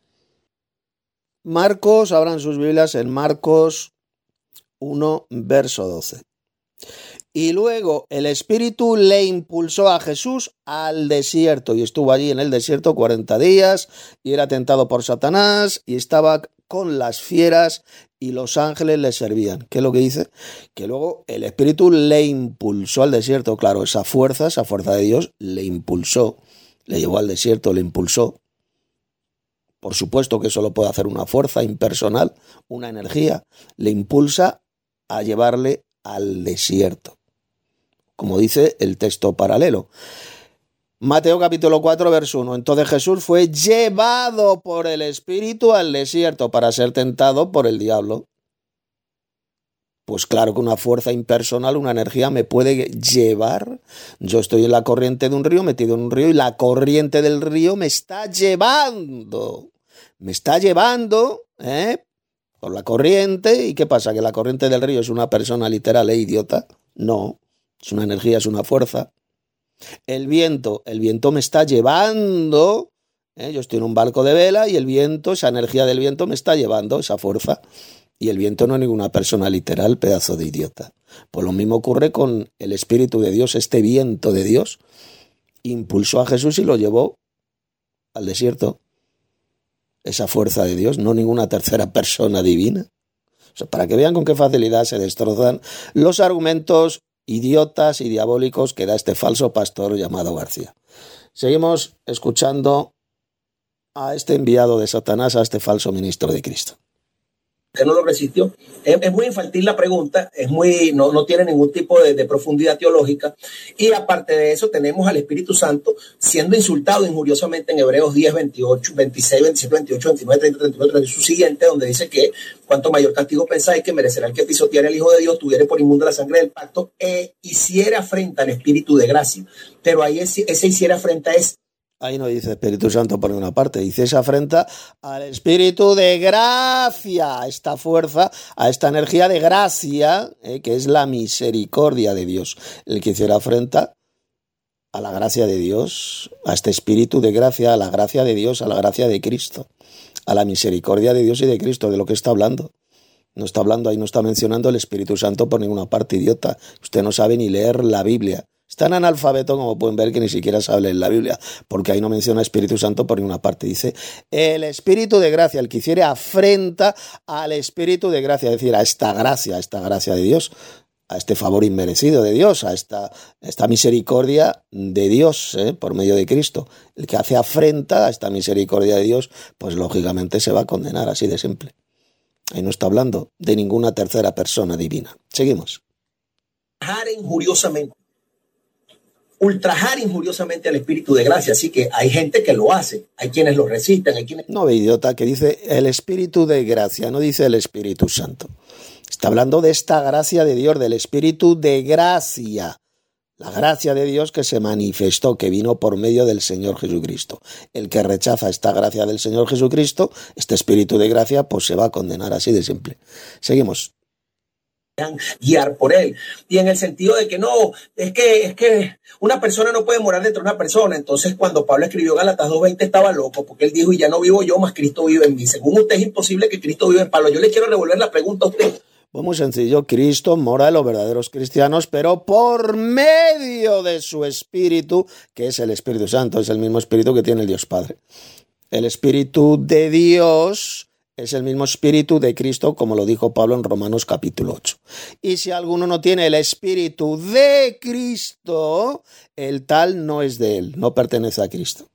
Marcos, abran sus Biblias en Marcos 1, verso 12. Y luego el Espíritu le impulsó a Jesús al desierto y estuvo allí en el desierto 40 días y era tentado por Satanás y estaba con las fieras y los ángeles le servían. ¿Qué es lo que dice? Que luego el Espíritu le impulsó al desierto. Claro, esa fuerza de Dios le impulsó, le llevó al desierto, le impulsó. Por supuesto que eso lo puede hacer una fuerza impersonal, una energía, le impulsa a llevarle al desierto. Como dice el texto paralelo. Mateo capítulo 4, verso 1. Entonces Jesús fue llevado por el Espíritu al desierto para ser tentado por el diablo. Pues claro que una fuerza impersonal, una energía me puede llevar. Yo estoy en la corriente de un río, metido en un río, y la corriente del río me está llevando. Me está llevando, por la corriente. ¿Y qué pasa? ¿Que la corriente del río es una persona literal, idiota? No. Es una energía, es una fuerza. El viento me está llevando. Yo estoy en un barco de vela y el viento, esa energía del viento me está llevando, esa fuerza. Y el viento no es ninguna persona literal, pedazo de idiota. Pues lo mismo ocurre con el Espíritu de Dios, este viento de Dios. Impulsó a Jesús y lo llevó al desierto. Esa fuerza de Dios, no ninguna tercera persona divina. O sea, para que vean con qué facilidad se destrozan los argumentos idiotas y diabólicos que da este falso pastor llamado García. Seguimos escuchando a este enviado de Satanás, a este falso ministro de Cristo. ¿Que no lo resistió? Es muy infantil la pregunta, no tiene ningún tipo de profundidad teológica. Y aparte de eso, tenemos al Espíritu Santo siendo insultado injuriosamente en Hebreos 10, 28, 26, 27, 28, 29, 30, 31, 32, su siguiente, donde dice que cuanto mayor castigo pensáis que merecerá el que pisoteare al Hijo de Dios, tuviere por inmunda la sangre del pacto e hiciera afrenta al Espíritu de gracia. Pero ahí ese hiciera afrenta es... Ahí no dice Espíritu Santo por ninguna parte, dice esa afrenta al Espíritu de gracia, a esta fuerza, a esta energía de gracia, que es la misericordia de Dios. El que hiciera afrenta a la gracia de Dios, a este Espíritu de gracia, a la gracia de Dios, a la gracia de Cristo, a la misericordia de Dios y de Cristo, de lo que está hablando. No está hablando, ahí no está mencionando el Espíritu Santo por ninguna parte, idiota. Usted no sabe ni leer la Biblia. Es tan analfabeto como pueden ver que ni siquiera sabe leer la Biblia, porque ahí no menciona Espíritu Santo por ninguna parte. Dice, el Espíritu de gracia, el que hiciere afrenta al Espíritu de gracia, es decir, a esta gracia de Dios, a este favor inmerecido de Dios, a esta misericordia de Dios, por medio de Cristo. El que hace afrenta a esta misericordia de Dios, pues lógicamente se va a condenar, así de simple. Ahí no está hablando de ninguna tercera persona divina. Seguimos. Ultrajar injuriosamente al Espíritu de gracia. Así que hay gente que lo hace, hay quienes lo resisten, hay quienes... No, idiota, que dice el Espíritu de gracia, no dice el Espíritu Santo. Está hablando de esta gracia de Dios, del Espíritu de gracia. La gracia de Dios que se manifestó, que vino por medio del Señor Jesucristo. El que rechaza esta gracia del Señor Jesucristo, este Espíritu de gracia, pues se va a condenar, así de simple. Seguimos. Guiar por él, y en el sentido de que no, es que una persona no puede morar dentro de una persona. Entonces cuando Pablo escribió Gálatas 2:20 estaba loco, porque él dijo, y ya no vivo yo, más Cristo vive en mí. Según usted es imposible que Cristo viva en Pablo. Yo le quiero revolver la pregunta a usted. Muy sencillo, Cristo mora en los verdaderos cristianos, pero por medio de su Espíritu, que es el Espíritu Santo, es el mismo Espíritu que tiene el Dios Padre. El Espíritu de Dios es el mismo Espíritu de Cristo, como lo dijo Pablo en Romanos capítulo 8. Y si alguno no tiene el Espíritu de Cristo, el tal no es de él, no pertenece a Cristo.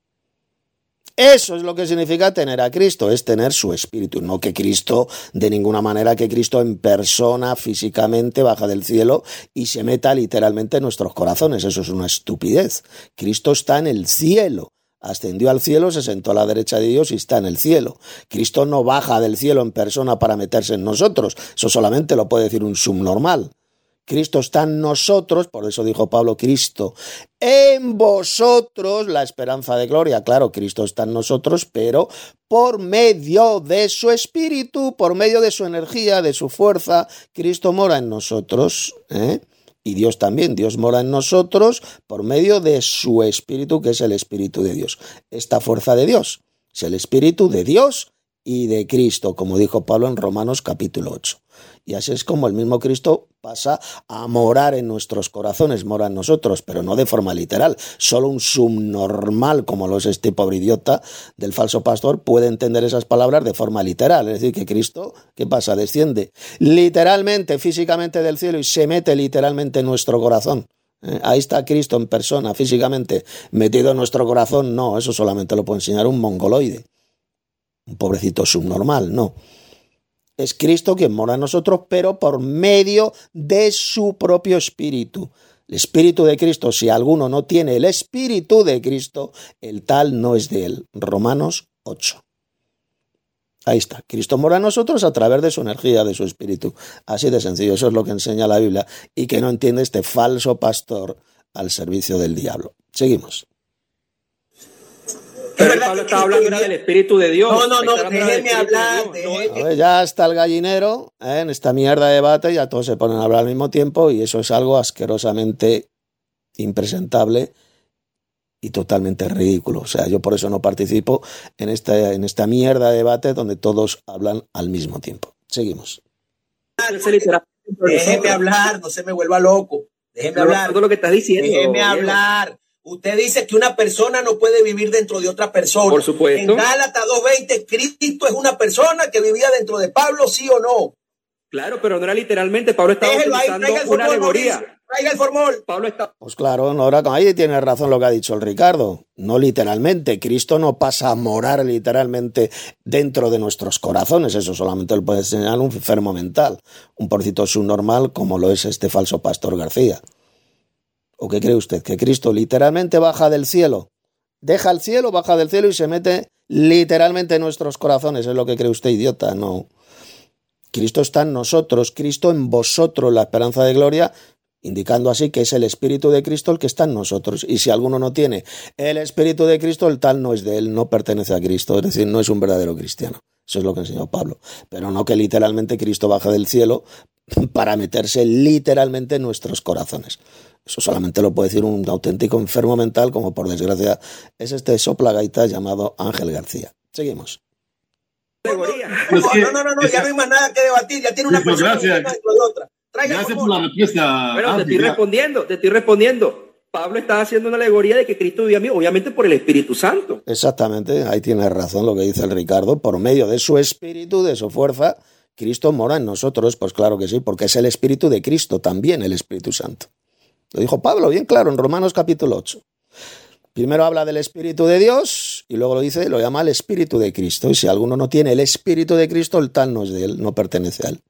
Eso es lo que significa tener a Cristo, es tener su Espíritu. No que Cristo, de ninguna manera que Cristo en persona, físicamente, baja del cielo y se meta literalmente en nuestros corazones. Eso es una estupidez. Cristo está en el cielo. Ascendió al cielo, se sentó a la derecha de Dios y está en el cielo. Cristo no baja del cielo en persona para meterse en nosotros. Eso solamente lo puede decir un subnormal. Cristo está en nosotros, por eso dijo Pablo, Cristo en vosotros, la esperanza de gloria. Claro, Cristo está en nosotros, pero por medio de su Espíritu, por medio de su energía, de su fuerza, Cristo mora en nosotros, Y Dios también, Dios mora en nosotros por medio de su Espíritu, que es el Espíritu de Dios. Esta fuerza de Dios es el Espíritu de Dios y de Cristo, como dijo Pablo en Romanos capítulo 8. Y así es como el mismo Cristo pasa a morar en nuestros corazones, mora en nosotros, pero no de forma literal. Solo un subnormal, como lo es este pobre idiota del falso pastor, puede entender esas palabras de forma literal. Es decir, que Cristo, ¿qué pasa? Desciende literalmente, físicamente del cielo y se mete literalmente en nuestro corazón. Ahí está Cristo en persona, físicamente, metido en nuestro corazón. No, eso solamente lo puede enseñar un mongoloide. Un pobrecito subnormal, no. Es Cristo quien mora en nosotros, pero por medio de su propio Espíritu. El Espíritu de Cristo, si alguno no tiene el Espíritu de Cristo, el tal no es de él. Romanos 8. Ahí está. Cristo mora en nosotros a través de su energía, de su Espíritu. Así de sencillo. Eso es lo que enseña la Biblia y que no entiende este falso pastor al servicio del diablo. Seguimos. Pero Pablo estaba hablando del Espíritu de Dios. No, déjeme hablar. A ver, ya está el gallinero, en esta mierda de debate, ya todos se ponen a hablar al mismo tiempo y eso es algo asquerosamente impresentable y totalmente ridículo. O sea, yo por eso no participo en esta mierda de debate donde todos hablan al mismo tiempo. Seguimos. Déjeme hablar, no se me vuelva loco. Déjeme hablar. Todo lo que estás diciendo. Déjeme hablar. Usted dice que una persona no puede vivir dentro de otra persona. Por supuesto. En Gálatas 2:20, Cristo es una persona que vivía dentro de Pablo, ¿sí o no? Claro, pero no era literalmente. Pablo estaba utilizando una alegoría. Traiga el formol. Pablo está... Pues claro, ahora ahí tiene razón lo que ha dicho el Ricardo. No literalmente. Cristo no pasa a morar literalmente dentro de nuestros corazones. Eso solamente lo puede enseñar un enfermo mental. Un porcito subnormal como lo es este falso pastor García. ¿O qué cree usted? ¿Que Cristo literalmente baja del cielo? Deja el cielo, baja del cielo y se mete literalmente en nuestros corazones. ¿Es lo que cree usted, idiota? No. Cristo está en nosotros, Cristo en vosotros, la esperanza de gloria, indicando así que es el Espíritu de Cristo el que está en nosotros. Y si alguno no tiene el Espíritu de Cristo, el tal no es de él, no pertenece a Cristo. Es decir, no es un verdadero cristiano. Eso es lo que enseñó Pablo. Pero no que literalmente Cristo baja del cielo para meterse literalmente en nuestros corazones. Eso solamente lo puede decir un auténtico enfermo mental, como por desgracia es este soplagaita llamado Ángel García. Seguimos. No, ya no hay más nada que debatir, ya tiene una persona dentro de otra. Gracias por la respuesta. Bueno, te estoy respondiendo. Pablo está haciendo una alegoría de que Cristo vivía a mí, obviamente por el Espíritu Santo. Exactamente, ahí tiene razón lo que dice el Ricardo, por medio de su Espíritu, de su fuerza, ¿Cristo mora en nosotros? Pues claro que sí, porque es el Espíritu de Cristo, también el Espíritu Santo. Lo dijo Pablo bien claro en Romanos capítulo 8. Primero habla del Espíritu de Dios y luego lo llama el Espíritu de Cristo. Y si alguno no tiene el Espíritu de Cristo, el tal no es de él, no pertenece a él.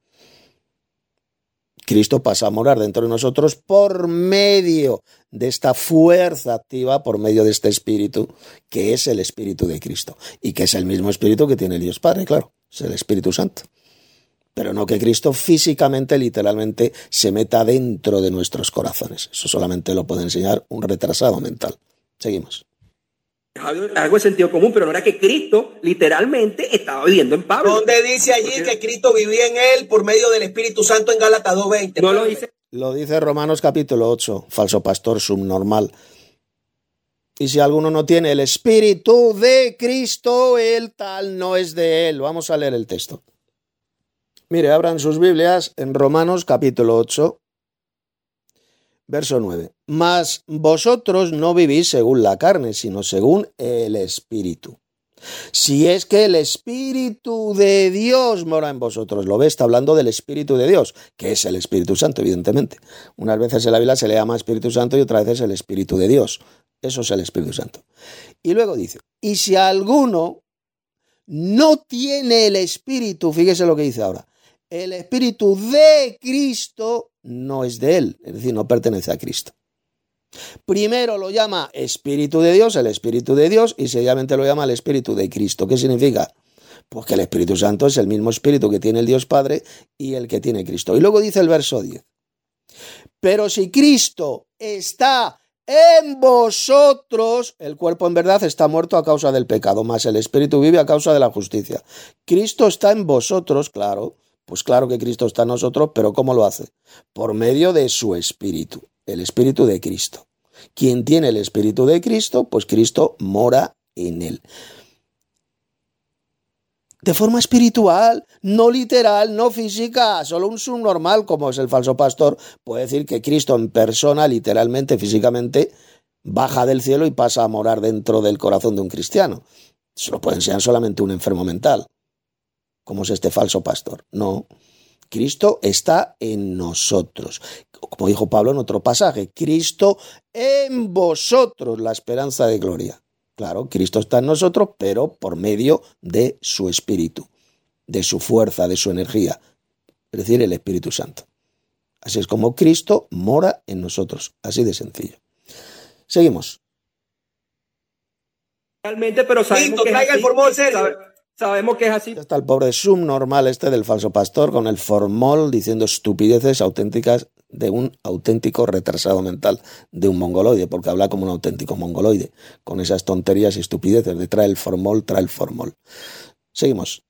Cristo pasa a morar dentro de nosotros por medio de esta fuerza activa, por medio de este Espíritu, que es el Espíritu de Cristo. Y que es el mismo Espíritu que tiene el Dios Padre, claro, es el Espíritu Santo. Pero no que Cristo físicamente, literalmente, se meta dentro de nuestros corazones. Eso solamente lo puede enseñar un retrasado mental. Seguimos. Algo de sentido común, pero no era que Cristo literalmente estaba viviendo en Pablo. ¿Dónde dice allí que Cristo vivía en él por medio del Espíritu Santo en Gálatas 2:20? No lo dice. Lo dice Romanos capítulo 8, falso pastor subnormal. Y si alguno no tiene el Espíritu de Cristo, el tal no es de él. Vamos a leer el texto. Mire, abran sus Biblias en Romanos capítulo 8, verso 9. Mas vosotros no vivís según la carne, sino según el Espíritu. Si es que el Espíritu de Dios mora en vosotros. Lo ve, está hablando del Espíritu de Dios, que es el Espíritu Santo, evidentemente. Unas veces en la Biblia se le llama Espíritu Santo y otras veces el Espíritu de Dios. Eso es el Espíritu Santo. Y luego dice, y si alguno no tiene el Espíritu, fíjese lo que dice ahora, el Espíritu de Cristo no es de él, es decir, no pertenece a Cristo. Primero lo llama Espíritu de Dios, el Espíritu de Dios, y seguidamente lo llama el Espíritu de Cristo. ¿Qué significa? Pues que el Espíritu Santo es el mismo Espíritu que tiene el Dios Padre y el que tiene Cristo. Y luego dice el verso 10. Pero si Cristo está en vosotros, el cuerpo en verdad está muerto a causa del pecado, mas el Espíritu vive a causa de la justicia. Cristo está en vosotros, claro. Pues claro que Cristo está en nosotros, pero ¿cómo lo hace? Por medio de su Espíritu, el Espíritu de Cristo. Quien tiene el Espíritu de Cristo, pues Cristo mora en él. De forma espiritual, no literal, no física, solo un subnormal, como es el falso pastor, puede decir que Cristo en persona, literalmente, físicamente, baja del cielo y pasa a morar dentro del corazón de un cristiano. Eso lo puede enseñar solamente un enfermo mental, como es este falso pastor. No, Cristo está en nosotros. Como dijo Pablo en otro pasaje, Cristo en vosotros, la esperanza de gloria. Claro, Cristo está en nosotros, pero por medio de su Espíritu, de su fuerza, de su energía, es decir, el Espíritu Santo. Así es como Cristo mora en nosotros, así de sencillo. Seguimos. Realmente, pero sabemos Listo, que traiga es el formol serio. sabemos que es así. Está el pobre subnormal este del falso pastor con el formol diciendo estupideces auténticas de un auténtico retrasado mental, de un mongoloide, porque habla como un auténtico mongoloide, con esas tonterías y estupideces de trae el formol. Seguimos.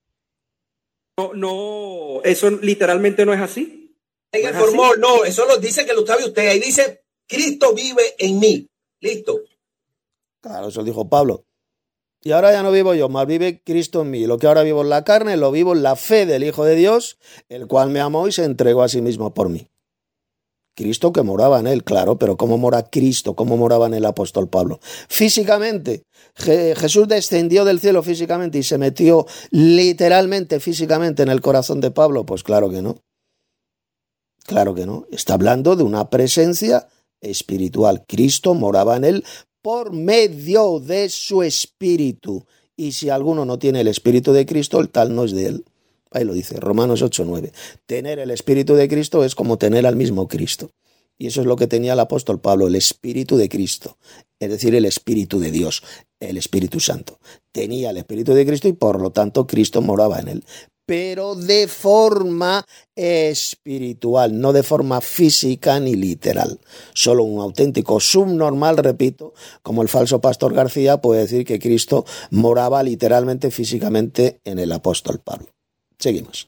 No, eso literalmente no es así. En el formol, no, eso lo dice que lo sabe usted. Ahí dice, Cristo vive en mí. Listo. Claro, eso dijo Pablo. Y ahora ya no vivo yo, más vive Cristo en mí. Lo que ahora vivo en la carne, lo vivo en la fe del Hijo de Dios, el cual me amó y se entregó a sí mismo por mí. Cristo que moraba en él, claro, pero ¿cómo mora Cristo? ¿Cómo moraba en el apóstol Pablo? Físicamente, Jesús descendió del cielo físicamente y se metió literalmente, físicamente en el corazón de Pablo. Pues claro que no. Claro que no. Está hablando de una presencia espiritual. Cristo moraba en él por medio de su Espíritu. Y si alguno no tiene el Espíritu de Cristo, el tal no es de él. Ahí lo dice, Romanos 8:9. Tener el Espíritu de Cristo es como tener al mismo Cristo. Y eso es lo que tenía el apóstol Pablo, el Espíritu de Cristo, es decir, el Espíritu de Dios, el Espíritu Santo. Tenía el Espíritu de Cristo y por lo tanto Cristo moraba en él, pero de forma espiritual, no de forma física ni literal. Solo un auténtico subnormal, repito, como el falso pastor García, puede decir que Cristo moraba literalmente, físicamente en el apóstol Pablo. Seguimos.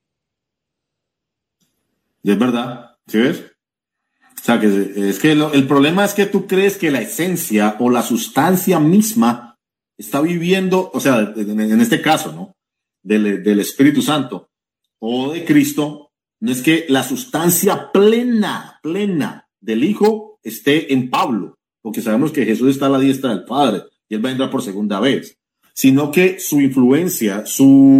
Y es verdad, ¿sí ves? O sea, que es que el problema es que tú crees que la esencia o la sustancia misma está viviendo, o sea, en este caso, ¿no? Del Espíritu Santo o de Cristo, no es que la sustancia plena del Hijo esté en Pablo, porque sabemos que Jesús está a la diestra del Padre y Él va a entrar por segunda vez, sino que su influencia, su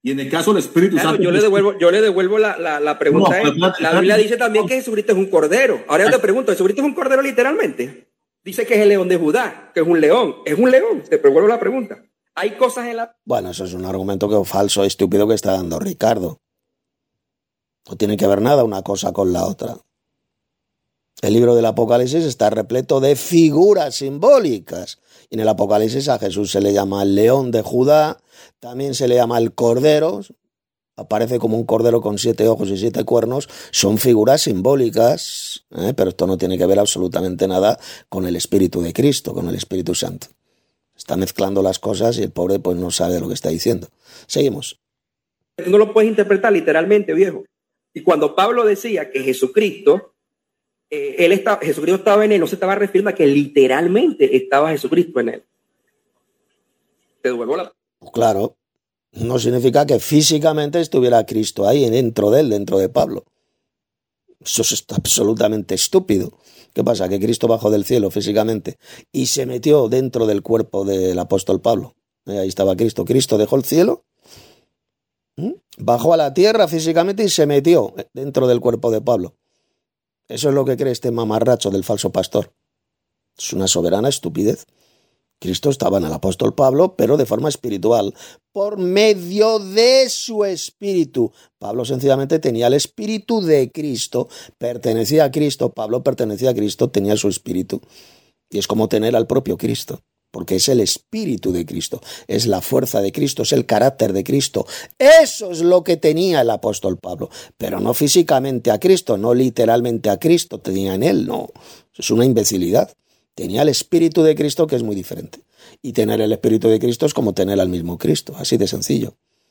Y en el caso del Espíritu Claro, Santo. yo le devuelvo la pregunta a él. La Biblia dice también que Jesucristo es un cordero. Ahora yo te pregunto, ¿Jesucristo es un cordero literalmente? Dice que es el león de Judá, que es un león. ¿Es un león? Te devuelvo la pregunta. Hay cosas en la... Bueno, eso es un argumento que falso, estúpido que está dando Ricardo. No tiene que ver nada una cosa con la otra. El libro del Apocalipsis está repleto de figuras simbólicas. Y en el Apocalipsis a Jesús se le llama el león de Judá, también se le llama el cordero, aparece como un cordero con 7 ojos y 7 cuernos, son figuras simbólicas, pero esto no tiene que ver absolutamente nada con el Espíritu de Cristo, con el Espíritu Santo. Está mezclando las cosas y el pobre pues no sabe lo que está diciendo. Seguimos. Tú no lo puedes interpretar literalmente, viejo. Y cuando Pablo decía que Jesucristo estaba en él, no se estaba refiriendo a que literalmente estaba Jesucristo en él. Te devuelvo la... Pues claro, no significa que físicamente estuviera Cristo ahí dentro de él, dentro de Pablo. Eso es absolutamente estúpido. ¿Qué pasa? Que Cristo bajó del cielo físicamente y se metió dentro del cuerpo del apóstol Pablo. Ahí estaba Cristo. Cristo dejó el cielo, bajó a la tierra físicamente y se metió dentro del cuerpo de Pablo. Eso es lo que cree este mamarracho del falso pastor. Es una soberana estupidez. Cristo estaba en el apóstol Pablo, pero de forma espiritual, por medio de su espíritu. Pablo sencillamente tenía el espíritu de Cristo, pertenecía a Cristo, Pablo pertenecía a Cristo, tenía su espíritu. Y es como tener al propio Cristo, porque es el espíritu de Cristo, es la fuerza de Cristo, es el carácter de Cristo. Eso es lo que tenía el apóstol Pablo, pero no físicamente a Cristo, no literalmente a Cristo, tenía en él, no. Es una imbecilidad. Tenía el Espíritu de Cristo, que es muy diferente. Y tener el Espíritu de Cristo es como tener al mismo Cristo, así de sencillo.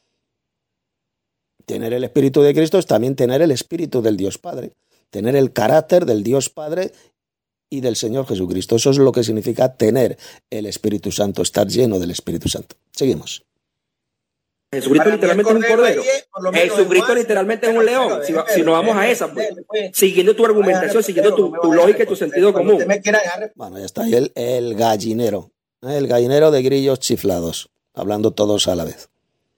Tener el Espíritu de Cristo es también tener el Espíritu del Dios Padre, tener el carácter del Dios Padre y del Señor Jesucristo. Eso es lo que significa tener el Espíritu Santo, estar lleno del Espíritu Santo. Seguimos. Jesucristo literalmente es un cordero. Jesucristo literalmente es un león. Si no vamos a esa, pues, siguiendo tu argumentación, siguiendo tu lógica y tu sentido común. Bueno, ya está ahí el gallinero. El gallinero de grillos chiflados, hablando todos a la vez.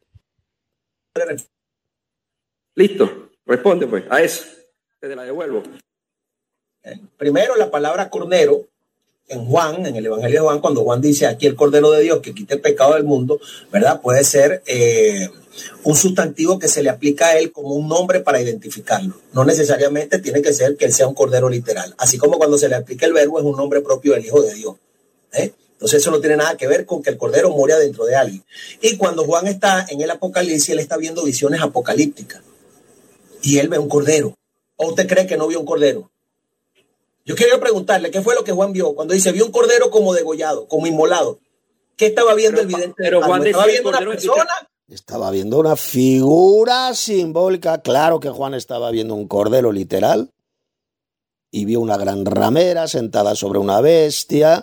Listo, responde pues a eso. Te la devuelvo. Primero, la palabra cordero. En Juan, en el Evangelio de Juan, cuando Juan dice aquí el Cordero de Dios que quita el pecado del mundo, ¿verdad? Puede ser un sustantivo que se le aplica a él como un nombre para identificarlo. No necesariamente tiene que ser que él sea un cordero literal. Así como cuando se le aplica el verbo es un nombre propio del Hijo de Dios. Entonces eso no tiene nada que ver con que el cordero mora dentro de alguien. Y cuando Juan está en el Apocalipsis, él está viendo visiones apocalípticas. Y él ve un cordero. ¿O usted cree que no vio un cordero? Yo quería preguntarle, ¿qué fue lo que Juan vio? Cuando dice, vio un cordero como degollado, como inmolado. ¿Qué estaba viendo el vidente? Pero Juan ¿Estaba decía viendo una persona? Estaba viendo una figura simbólica. Claro que Juan estaba viendo un cordero literal. Y vio una gran ramera sentada sobre una bestia.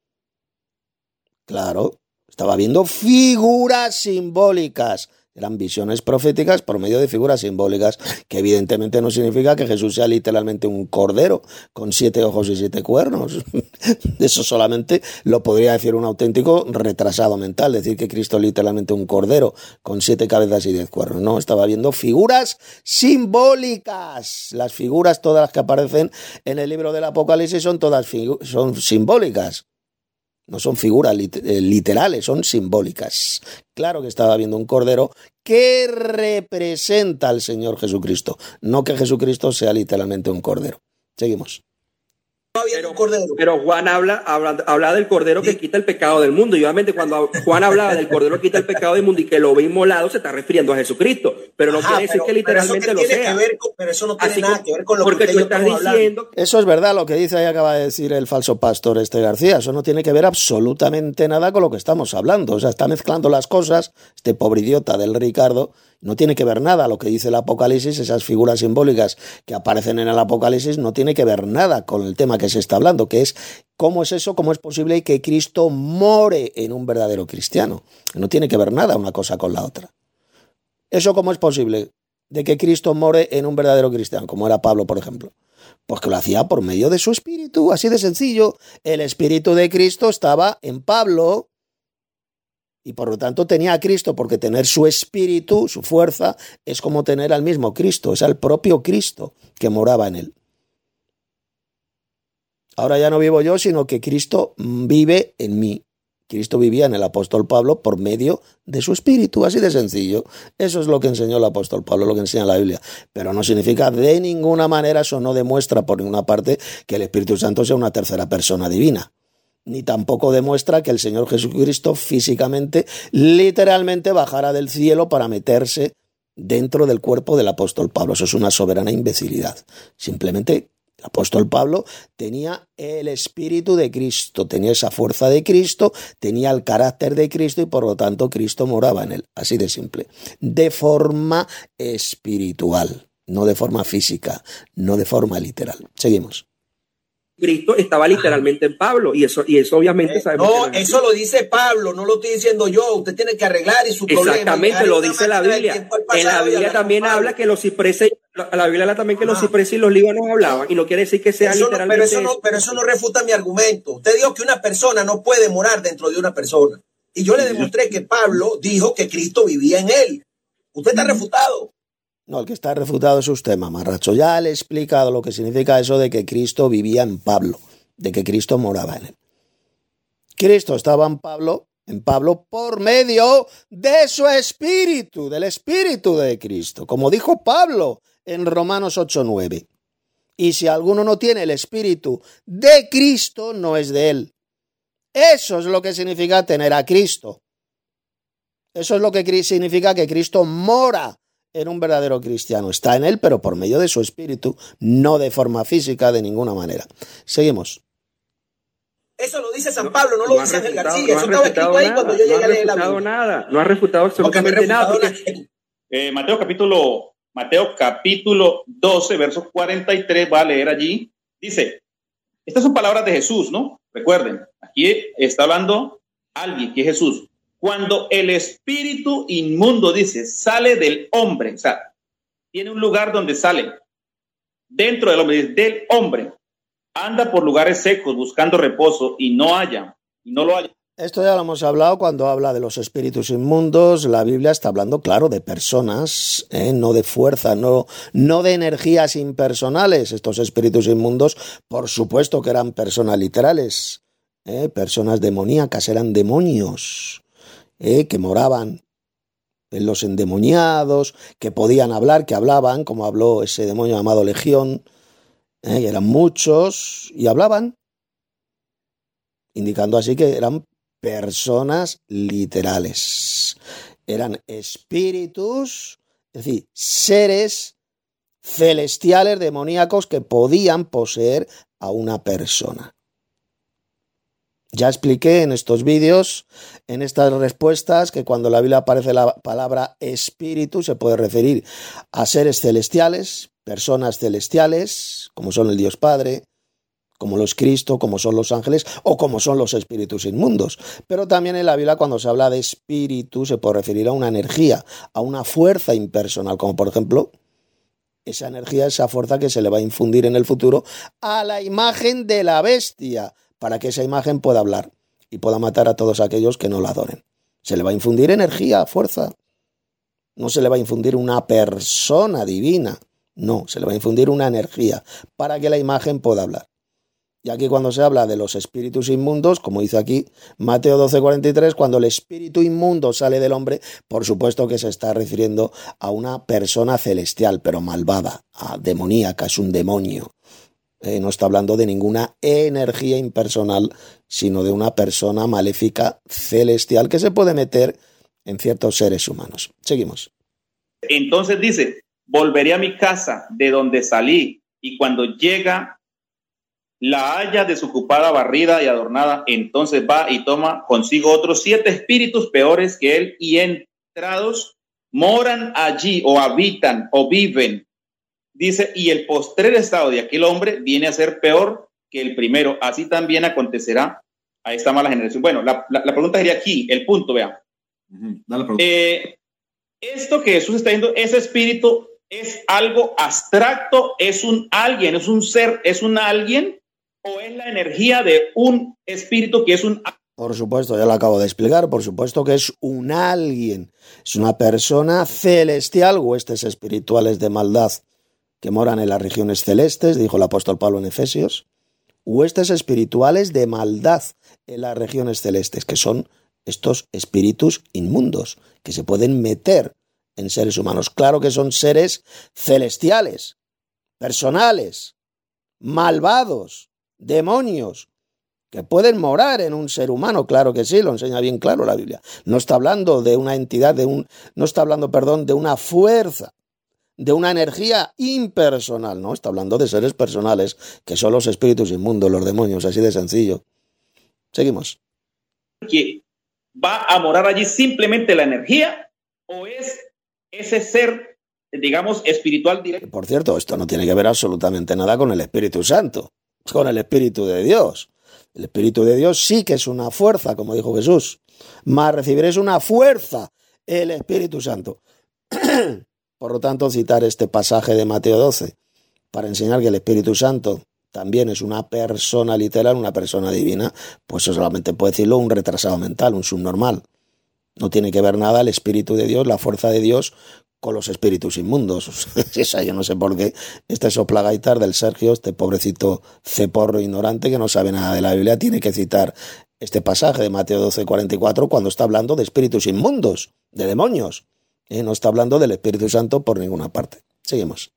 Claro, estaba viendo figuras simbólicas. Eran visiones proféticas por medio de figuras simbólicas, que evidentemente no significa que Jesús sea literalmente un cordero con 7 ojos y 7 cuernos. Eso solamente lo podría decir un auténtico retrasado mental, decir que Cristo es literalmente un cordero con 7 cabezas y 10 cuernos. No, estaba viendo figuras simbólicas. Las figuras, todas las que aparecen en el libro del Apocalipsis, son todas son simbólicas. No son figuras literales, son simbólicas. Claro que estaba viendo un cordero que representa al Señor Jesucristo, no que Jesucristo sea literalmente un cordero. Seguimos. Pero Juan habla del cordero que quita el pecado del mundo. Y obviamente cuando Juan hablaba del cordero que quita el pecado del mundo y que lo ve inmolado, se está refiriendo a Jesucristo. Pero no quiere decir que literalmente lo sea. Pero eso no tiene nada que ver con lo que tú estás diciendo. Eso es verdad, lo que dice ahí acaba de decir el falso pastor García. Eso no tiene que ver absolutamente nada con lo que estamos hablando. O sea, está mezclando las cosas, este pobre idiota del Ricardo. No tiene que ver nada lo que dice el Apocalipsis, esas figuras simbólicas que aparecen en el Apocalipsis, no tiene que ver nada con el tema que se está hablando, que es cómo es eso, cómo es posible que Cristo more en un verdadero cristiano. No tiene que ver nada una cosa con la otra. ¿Eso cómo es posible? De que Cristo more en un verdadero cristiano, como era Pablo, por ejemplo. Pues que lo hacía por medio de su espíritu, así de sencillo. El espíritu de Cristo estaba en Pablo. Y por lo tanto tenía a Cristo, porque tener su espíritu, su fuerza, es como tener al mismo Cristo, es al propio Cristo que moraba en él. Ahora ya no vivo yo, sino que Cristo vive en mí. Cristo vivía en el apóstol Pablo por medio de su espíritu, así de sencillo. Eso es lo que enseñó el apóstol Pablo, lo que enseña la Biblia. Pero no significa de ninguna manera, eso no demuestra por ninguna parte que el Espíritu Santo sea una tercera persona divina. Ni tampoco demuestra que el Señor Jesucristo físicamente, literalmente bajara del cielo para meterse dentro del cuerpo del apóstol Pablo. Eso es una soberana imbecilidad. Simplemente el apóstol Pablo tenía el espíritu de Cristo, tenía esa fuerza de Cristo, tenía el carácter de Cristo y por lo tanto Cristo moraba en él. Así de simple. De forma espiritual, no de forma física, no de forma literal. Seguimos. Cristo estaba literalmente en Pablo y eso obviamente sabemos. No, eso lo dice Pablo, no lo estoy diciendo yo. Usted tiene que arreglar y su problema. Exactamente, lo dice la Biblia. En la Biblia también habla que los cipreses, la Biblia habla también que los cipreses y los líbanos hablaban y no quiere decir que sea eso literalmente. Pero eso no refuta mi argumento. Usted dijo que una persona no puede morar dentro de una persona y yo le demostré que Pablo dijo que Cristo vivía en él. Usted está refutado. No, el que está refutado es usted, mamarracho. Ya le he explicado lo que significa eso de que Cristo vivía en Pablo, de que Cristo moraba en él. Cristo estaba en Pablo por medio de su espíritu, del espíritu de Cristo, como dijo Pablo en Romanos 8:9. Y si alguno no tiene el espíritu de Cristo, no es de él. Eso es lo que significa tener a Cristo. Eso es lo que significa que Cristo mora en un verdadero cristiano. Está en él, pero por medio de su espíritu, no de forma física de ninguna manera. Seguimos. Eso lo dice San Pablo, no lo dice Ángel García. Eso estaba escrito ahí cuando yo llegué a leer la Biblia. No ha refutado absolutamente nada. Mateo capítulo 12, verso 43, va a leer allí. Dice, estas son palabras de Jesús, ¿no? Recuerden, aquí está hablando alguien que es Jesús. Cuando el espíritu inmundo, dice, sale del hombre, o sea, tiene un lugar donde sale, dentro del hombre, del hombre, anda por lugares secos buscando reposo y no lo halla. Esto ya lo hemos hablado cuando habla de los espíritus inmundos. La Biblia está hablando, claro, de personas, no de fuerza, no de energías impersonales. Estos espíritus inmundos, por supuesto que eran personas literales, personas demoníacas, eran demonios. Que moraban en los endemoniados, que podían hablar, que hablaban, como habló ese demonio llamado Legión, eran muchos y hablaban, indicando así que eran personas literales, eran espíritus, es decir, seres celestiales demoníacos que podían poseer a una persona. Ya expliqué en estos vídeos, en estas respuestas, que cuando en la Biblia aparece la palabra espíritu se puede referir a seres celestiales, personas celestiales, como son el Dios Padre, como los Cristo, como son los ángeles o como son los espíritus inmundos. Pero también en la Biblia cuando se habla de espíritu se puede referir a una energía, a una fuerza impersonal, como por ejemplo esa energía, esa fuerza que se le va a infundir en el futuro a la imagen de la bestia, para que esa imagen pueda hablar y pueda matar a todos aquellos que no la adoren. Se le va a infundir energía, fuerza. No se le va a infundir una persona divina. No, se le va a infundir una energía para que la imagen pueda hablar. Y aquí cuando se habla de los espíritus inmundos, como dice aquí Mateo 12:43, cuando el espíritu inmundo sale del hombre, por supuesto que se está refiriendo a una persona celestial, pero malvada, demoníaca, es un demonio. No está hablando de ninguna energía impersonal, sino de una persona maléfica celestial que se puede meter en ciertos seres humanos. Seguimos. Entonces dice, volveré a mi casa de donde salí, y cuando llega la haya desocupada, barrida y adornada, entonces va y toma consigo otros 7 espíritus peores que él, y entrados moran allí, o habitan, o viven. Dice, y el postrer estado de aquel hombre viene a ser peor que el primero. Así también acontecerá a esta mala generación. Bueno, la pregunta sería aquí, el punto, vea. Esto que Jesús está diciendo, ese espíritu es algo abstracto, es un alguien, es un ser, es un alguien, o es la energía de un espíritu que es un Por supuesto, ya lo acabo de explicar, por supuesto que es un alguien, es una persona celestial, huestes espirituales de maldad que moran en las regiones celestes, dijo el apóstol Pablo en Efesios, huestes espirituales de maldad en las regiones celestes, que son estos espíritus inmundos, que se pueden meter en seres humanos. Claro que son seres celestiales, personales, malvados, demonios, que pueden morar en un ser humano, claro que sí, lo enseña bien claro la Biblia. No está hablando de una entidad, no está hablando, de una fuerza, de una energía impersonal, no, está hablando de seres personales, que son los espíritus inmundos, los demonios, así de sencillo. Seguimos. ¿Que va a morar allí simplemente la energía o es ese ser, digamos, espiritual directo? Por cierto, esto no tiene que ver absolutamente nada con el Espíritu Santo, con el Espíritu de Dios. El Espíritu de Dios sí que es una fuerza, como dijo Jesús. Mas recibiréis una fuerza, el Espíritu Santo. Por lo tanto, citar este pasaje de Mateo 12 para enseñar que el Espíritu Santo también es una persona literal, una persona divina, pues eso solamente puede decirlo un retrasado mental, un subnormal. No tiene que ver nada el Espíritu de Dios, la fuerza de Dios, con los espíritus inmundos. Esa yo no sé por qué este soplagaitar del Sergio, este pobrecito ceporro ignorante que no sabe nada de la Biblia, tiene que citar este pasaje de Mateo 12:44 cuando está hablando de espíritus inmundos, de demonios. No está hablando del Espíritu Santo por ninguna parte. Seguimos.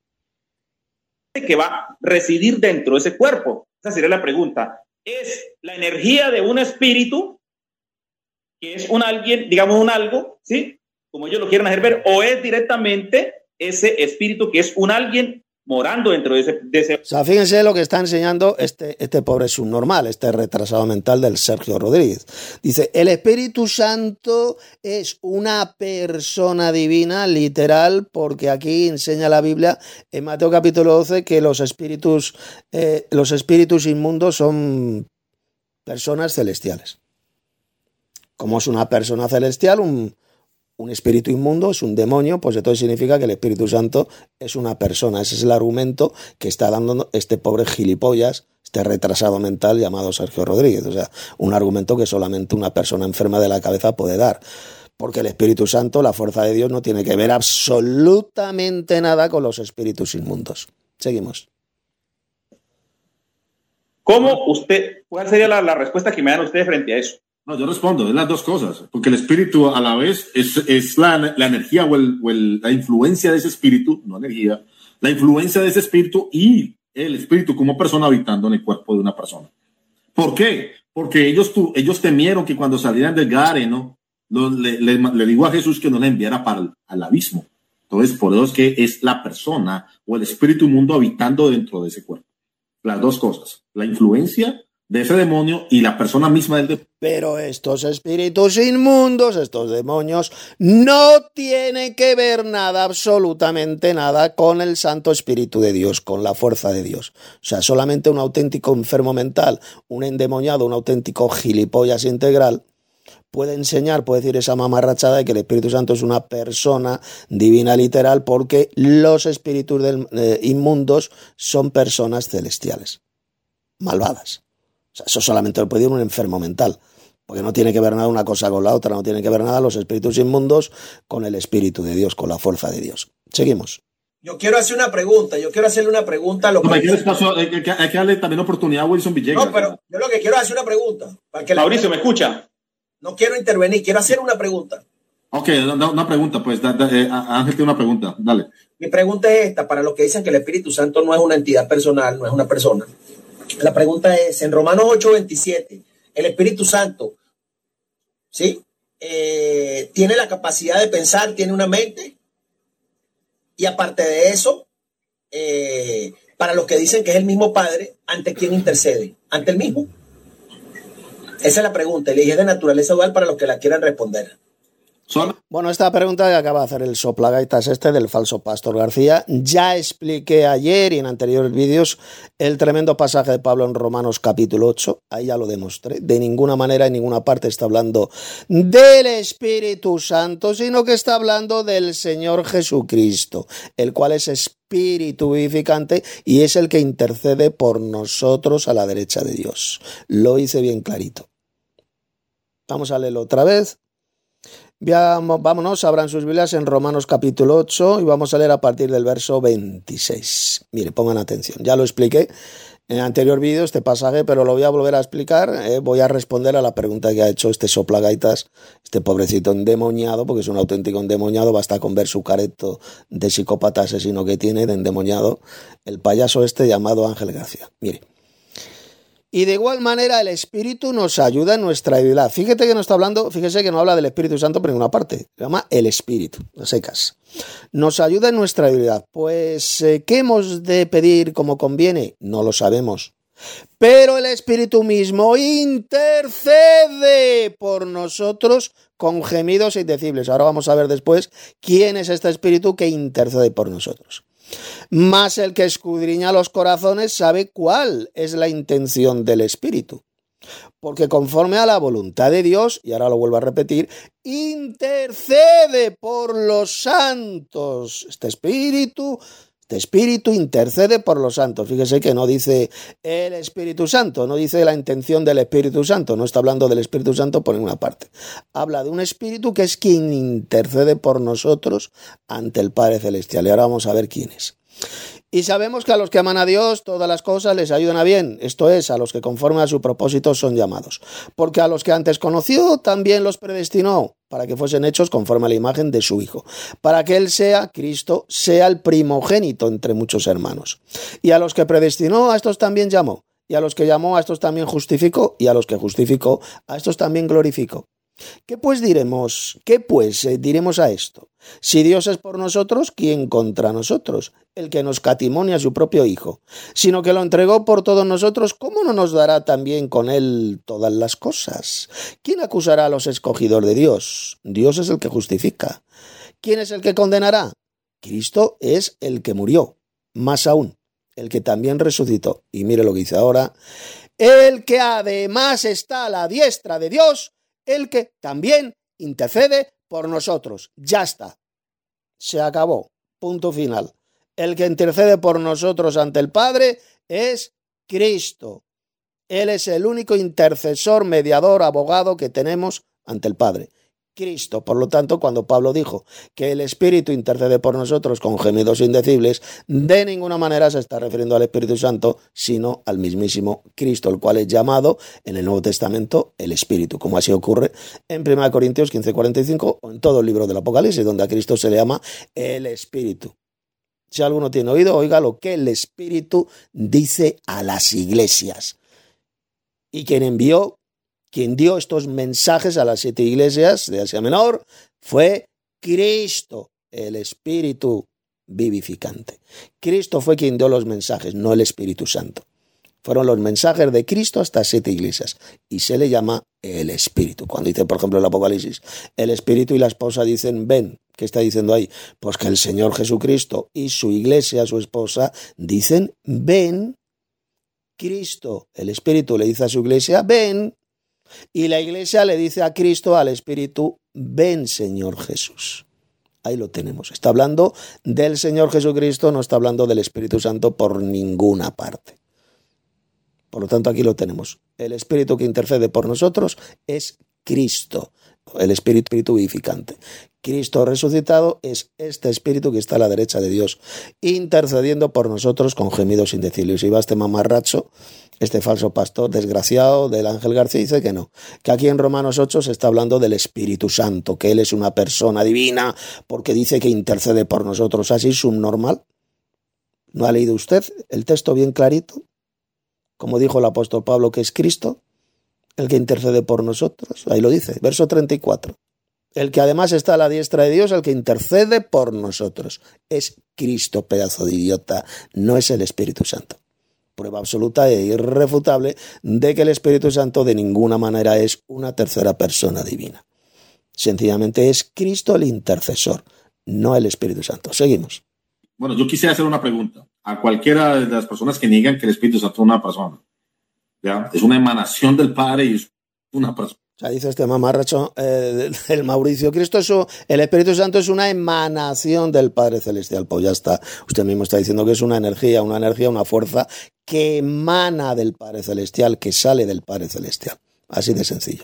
Que va a residir dentro de ese cuerpo. Esa sería la pregunta. ¿Es la energía de un espíritu, que es un alguien, digamos un algo, ¿sí? Como ellos lo quieren hacer ver, o es directamente ese espíritu que es un alguien morando dentro de ese... O sea, fíjense lo que está enseñando este pobre subnormal, este retrasado mental del Sergio Rodríguez. Dice, el Espíritu Santo es una persona divina, literal, porque aquí enseña la Biblia en Mateo capítulo 12 que los espíritus inmundos son personas celestiales. Como es una persona celestial, un espíritu inmundo es un demonio, pues entonces significa que el Espíritu Santo es una persona. Ese es el argumento que está dando este pobre gilipollas, este retrasado mental llamado Sergio Rodríguez. O sea, un argumento que solamente una persona enferma de la cabeza puede dar. Porque el Espíritu Santo, la fuerza de Dios, no tiene que ver absolutamente nada con los espíritus inmundos. Seguimos. ¿Cuál sería la respuesta que me dan ustedes frente a eso? No, yo respondo, es las dos cosas, porque el espíritu a la vez es la energía o la influencia de ese espíritu, no energía, la influencia de ese espíritu y el espíritu como persona habitando en el cuerpo de una persona. ¿Por qué? Porque ellos temieron que cuando salieran del Gadareno, le digo a Jesús que no le enviara para al abismo. Entonces, por eso es que es la persona o el espíritu inmundo habitando dentro de ese cuerpo. Las dos cosas, la influencia de ese demonio y la persona misma del demonio. Pero estos espíritus inmundos, estos demonios, no tienen que ver nada, absolutamente nada, con el Santo Espíritu de Dios, con la fuerza de Dios. O sea, solamente un auténtico enfermo mental, un endemoniado, un auténtico gilipollas integral, puede enseñar, puede decir esa mamarrachada de que el Espíritu Santo es una persona divina literal, porque los espíritus inmundos son personas celestiales, malvadas. O sea, eso solamente lo puede decir un enfermo mental, porque no tiene que ver nada una cosa con la otra, no tiene que ver nada los espíritus inmundos con el Espíritu de Dios, con la fuerza de Dios. Seguimos. Yo quiero hacerle una pregunta a lo que... Hay que darle también oportunidad a Wilson Villegas. No, pero yo lo que quiero es hacer una pregunta. Mauricio, ¿me escucha? No quiero intervenir, quiero hacer una pregunta. Ok, una pregunta, pues. Ángel tiene una pregunta, dale. Mi pregunta es esta, para los que dicen que el Espíritu Santo no es una entidad personal, no es una persona. La pregunta es, en Romanos 8:27, el Espíritu Santo, ¿sí? Tiene la capacidad de pensar, tiene una mente. Y aparte de eso, para los que dicen que es el mismo Padre, ¿ante quién intercede? ¿Ante el mismo? Esa es la pregunta. Y es de naturaleza dual para los que la quieran responder. Bueno, esta pregunta que acaba de hacer el soplagaitas del falso Pastor García, ya expliqué ayer y en anteriores vídeos el tremendo pasaje de Pablo en Romanos capítulo 8, ahí ya lo demostré. De ninguna manera, en ninguna parte está hablando del Espíritu Santo, sino que está hablando del Señor Jesucristo, el cual es Espíritu vivificante y es el que intercede por nosotros a la derecha de Dios. Lo hice bien clarito. Vamos a leerlo otra vez. Vámonos, abran sus Biblias en Romanos capítulo 8 y vamos a leer a partir del verso 26. Mire, pongan atención. Ya lo expliqué en el anterior vídeo este pasaje, pero lo voy a volver a explicar. Voy a responder a la pregunta que ha hecho este soplagaitas, este pobrecito endemoniado, porque es un auténtico endemoniado. Basta con ver su careto de psicópata asesino que tiene, de endemoniado, el payaso este llamado Ángel García. Mire. Y de igual manera el Espíritu nos ayuda en nuestra debilidad. Fíjese que no habla del Espíritu Santo por ninguna parte. Se llama el Espíritu, a secas. Nos ayuda en nuestra debilidad. Pues, ¿qué hemos de pedir como conviene? No lo sabemos. Pero el Espíritu mismo intercede por nosotros con gemidos indecibles. Ahora vamos a ver después quién es este Espíritu que intercede por nosotros. Mas el que escudriña los corazones sabe cuál es la intención del Espíritu, porque conforme a la voluntad de Dios, y ahora lo vuelvo a repetir, intercede por los santos. Este Espíritu intercede por los santos. Fíjese que no dice el Espíritu Santo, no dice la intención del Espíritu Santo, no está hablando del Espíritu Santo por ninguna parte. Habla de un Espíritu que es quien intercede por nosotros ante el Padre Celestial. Y ahora vamos a ver quién es. Y sabemos que a los que aman a Dios todas las cosas les ayudan a bien, esto es, a los que conforme a su propósito son llamados. Porque a los que antes conoció también los predestinó, para que fuesen hechos conforme a la imagen de su Hijo, para que Él sea, Cristo, sea el primogénito entre muchos hermanos. Y a los que predestinó, a estos también llamó, y a los que llamó, a estos también justificó, y a los que justificó, a estos también glorificó. ¿Qué pues diremos a esto? Si Dios es por nosotros, ¿quién contra nosotros? El que nos catimonia a su propio Hijo, sino que lo entregó por todos nosotros, ¿cómo no nos dará también con Él todas las cosas? ¿Quién acusará a los escogidos de Dios? Dios es el que justifica. ¿Quién es el que condenará? Cristo es el que murió, más aún, el que también resucitó. Y mire lo que dice ahora, el que además está a la diestra de Dios, el que también intercede por nosotros. Ya está. Se acabó. Punto final. El que intercede por nosotros ante el Padre es Cristo. Él es el único intercesor, mediador, abogado que tenemos ante el Padre. Cristo. Por lo tanto, cuando Pablo dijo que el Espíritu intercede por nosotros con gemidos indecibles, de ninguna manera se está refiriendo al Espíritu Santo, sino al mismísimo Cristo, el cual es llamado en el Nuevo Testamento el Espíritu, como así ocurre en 1 Corintios 15:45 o en todo el libro del Apocalipsis, donde a Cristo se le llama el Espíritu. Si alguno tiene oído, oiga lo que el Espíritu dice a las iglesias. Y quien dio estos mensajes a las 7 iglesias de Asia Menor fue Cristo, el Espíritu vivificante. Cristo fue quien dio los mensajes, no el Espíritu Santo. Fueron los mensajes de Cristo hasta 7 iglesias y se le llama el Espíritu. Cuando dice, por ejemplo, el Apocalipsis, el Espíritu y la esposa dicen, ven. ¿Qué está diciendo ahí? Pues que el Señor Jesucristo y su iglesia, su esposa, dicen, ven. Cristo, el Espíritu, le dice a su iglesia, ven. Y la iglesia le dice a Cristo, al Espíritu, ven, Señor Jesús. Ahí lo tenemos. Está hablando del Señor Jesucristo, no está hablando del Espíritu Santo por ninguna parte. Por lo tanto, aquí lo tenemos. El Espíritu que intercede por nosotros es Cristo, el Espíritu vivificante. Cristo resucitado es este Espíritu que está a la derecha de Dios, intercediendo por nosotros con gemidos indecibles. Y va este mamarracho, este falso pastor desgraciado del Ángel García, dice que no, que aquí en Romanos 8 se está hablando del Espíritu Santo, que Él es una persona divina, porque dice que intercede por nosotros, así subnormal. ¿No ha leído usted el texto bien clarito? Como dijo el apóstol Pablo, que es Cristo el que intercede por nosotros. Ahí lo dice, verso 34. El que además está a la diestra de Dios, el que intercede por nosotros. Es Cristo, pedazo de idiota, no es el Espíritu Santo. Prueba absoluta e irrefutable de que el Espíritu Santo de ninguna manera es una tercera persona divina. Sencillamente es Cristo el intercesor, no el Espíritu Santo. Seguimos. Bueno, yo quisiera hacer una pregunta a cualquiera de las personas que niegan que el Espíritu Santo es una persona. ¿Ya? Es una emanación del Padre y es una persona. O sea, dice este mamarracho, el Mauricio, el Espíritu Santo es una emanación del Padre Celestial. Pues ya está, usted mismo está diciendo que es una energía, una fuerza que emana del Padre Celestial, que sale del Padre Celestial. Así de sencillo.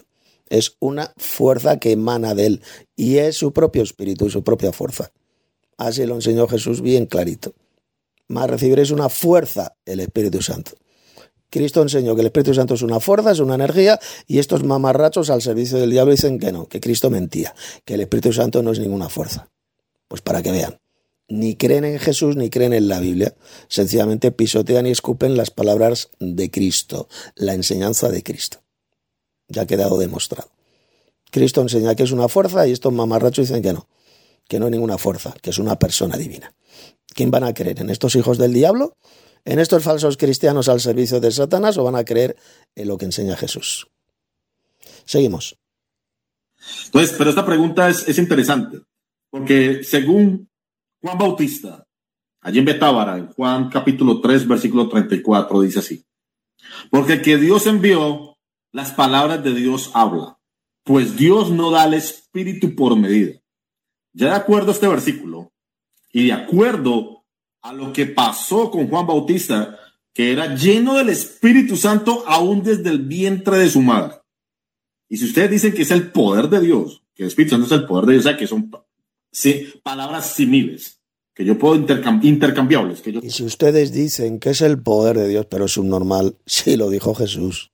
Es una fuerza que emana de él y es su propio espíritu y su propia fuerza. Así lo enseñó Jesús bien clarito. Mas recibiréis una fuerza, el Espíritu Santo. Cristo enseñó que el Espíritu Santo es una fuerza, es una energía, y estos mamarrachos al servicio del diablo dicen que no, que Cristo mentía, que el Espíritu Santo no es ninguna fuerza. Pues para que vean, ni creen en Jesús ni creen en la Biblia, sencillamente pisotean y escupen las palabras de Cristo, la enseñanza de Cristo. Ya ha quedado demostrado. Cristo enseña que es una fuerza y estos mamarrachos dicen que no es ninguna fuerza, que es una persona divina. ¿Quién van a creer? ¿En estos hijos del diablo? ¿En estos falsos cristianos al servicio de Satanás? ¿O van a creer en lo que enseña Jesús? Seguimos. Entonces, pero esta pregunta es interesante, porque según Juan Bautista, allí en Betábara, en Juan capítulo 3, versículo 34, dice así: porque el que Dios envió, las palabras de Dios habla, pues Dios no da el Espíritu por medida. Ya de acuerdo a este versículo, y de acuerdo a lo que pasó con Juan Bautista, que era lleno del Espíritu Santo aún desde el vientre de su madre. Y si ustedes dicen que es el poder de Dios, que el Espíritu Santo es el poder de Dios, o sea, que son palabras similares, que yo puedo intercambiables. Y si ustedes dicen que es el poder de Dios, pero es subnormal, sí lo dijo Jesús.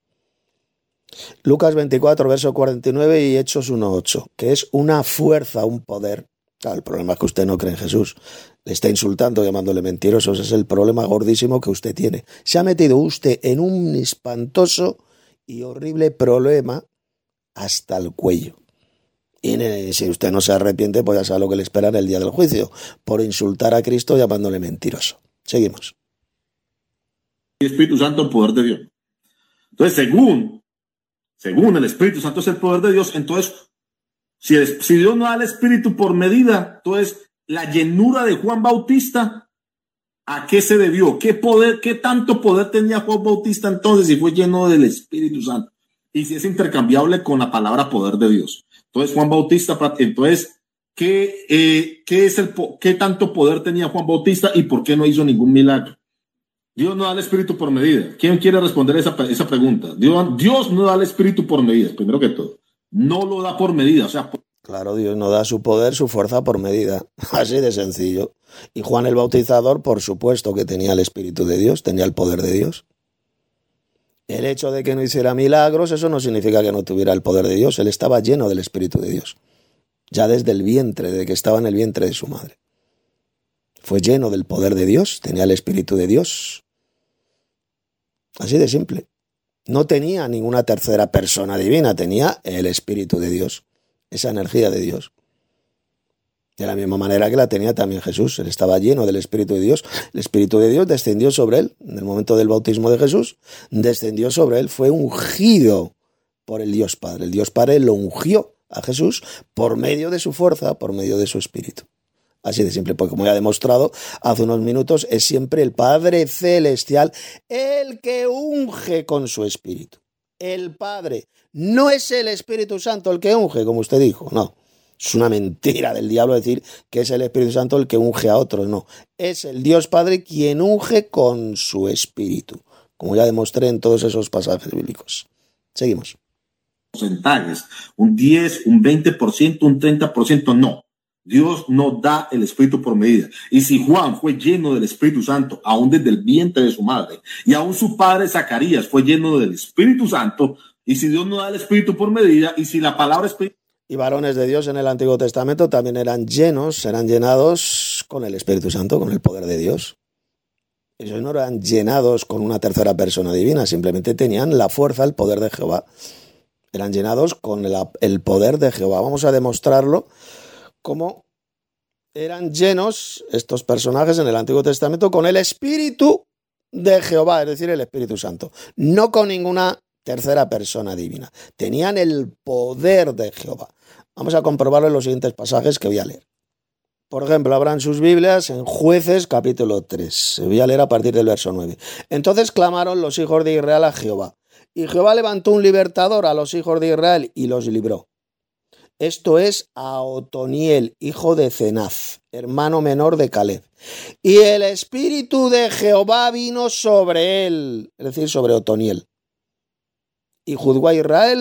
Lucas 24, verso 49 y Hechos 1:8, que es una fuerza, un poder. Claro, el problema es que usted no cree en Jesús. Le está insultando, llamándole mentirosos. Es el problema gordísimo que usted tiene. Se ha metido usted en un espantoso y horrible problema hasta el cuello. Y si usted no se arrepiente, pues ya sabe lo que le espera en el día del juicio, por insultar a Cristo llamándole mentiroso. Seguimos. El Espíritu Santo, el poder de Dios. Entonces, según el Espíritu Santo es el poder de Dios, entonces, si Dios no da el Espíritu por medida, entonces, la llenura de Juan Bautista, ¿a qué se debió? ¿Qué tanto poder tenía Juan Bautista entonces si fue lleno del Espíritu Santo? Y si es intercambiable con la palabra poder de Dios. Entonces, Juan Bautista, entonces, ¿qué tanto poder tenía Juan Bautista y por qué no hizo ningún milagro? Dios no da el Espíritu por medida. ¿Quién quiere responder esa pregunta? Dios no da el Espíritu por medida, primero que todo. No lo da por medida, o sea... Claro, Dios no da su poder, su fuerza por medida. Así de sencillo. Y Juan el Bautizador, por supuesto que tenía el Espíritu de Dios, tenía el poder de Dios. El hecho de que no hiciera milagros, eso no significa que no tuviera el poder de Dios. Él estaba lleno del Espíritu de Dios. Ya desde el vientre, desde que estaba en el vientre de su madre. Fue lleno del poder de Dios, tenía el Espíritu de Dios. Así de simple. No tenía ninguna tercera persona divina, tenía el Espíritu de Dios, esa energía de Dios. De la misma manera que la tenía también Jesús, él estaba lleno del Espíritu de Dios. El Espíritu de Dios descendió sobre él, en el momento del bautismo de Jesús, descendió sobre él, fue ungido por el Dios Padre. El Dios Padre lo ungió a Jesús por medio de su fuerza, por medio de su Espíritu. Así de simple, porque como ya he demostrado hace unos minutos, es siempre el Padre Celestial el que unge con su Espíritu. El Padre. No es el Espíritu Santo el que unge, como usted dijo, no. Es una mentira del diablo decir que es el Espíritu Santo el que unge a otros, no. Es el Dios Padre quien unge con su Espíritu, como ya demostré en todos esos pasajes bíblicos. Seguimos. Porcentajes, un 10, un 20%, un 30%, no. Dios no da el Espíritu por medida. Y si Juan fue lleno del Espíritu Santo, aún desde el vientre de su madre, y aún su padre Zacarías fue lleno del Espíritu Santo, y si Dios no da el Espíritu por medida, y si la palabra Espíritu... Y varones de Dios en el Antiguo Testamento también eran llenados con el Espíritu Santo, con el poder de Dios. Ellos no eran llenados con una tercera persona divina, simplemente tenían la fuerza, el poder de Jehová. Eran llenados con el poder de Jehová. Vamos a demostrarlo cómo eran llenos estos personajes en el Antiguo Testamento con el Espíritu de Jehová, es decir, el Espíritu Santo, no con ninguna tercera persona divina. Tenían el poder de Jehová. Vamos a comprobarlo en los siguientes pasajes que voy a leer. Por ejemplo, abran sus Biblias en Jueces capítulo 3. Voy a leer a partir del verso 9. Entonces clamaron los hijos de Israel a Jehová, y Jehová levantó un libertador a los hijos de Israel y los libró. Esto es a Otoniel, hijo de Cenaz, hermano menor de Caleb. Y el Espíritu de Jehová vino sobre él, es decir, sobre Otoniel. Y juzgó a Israel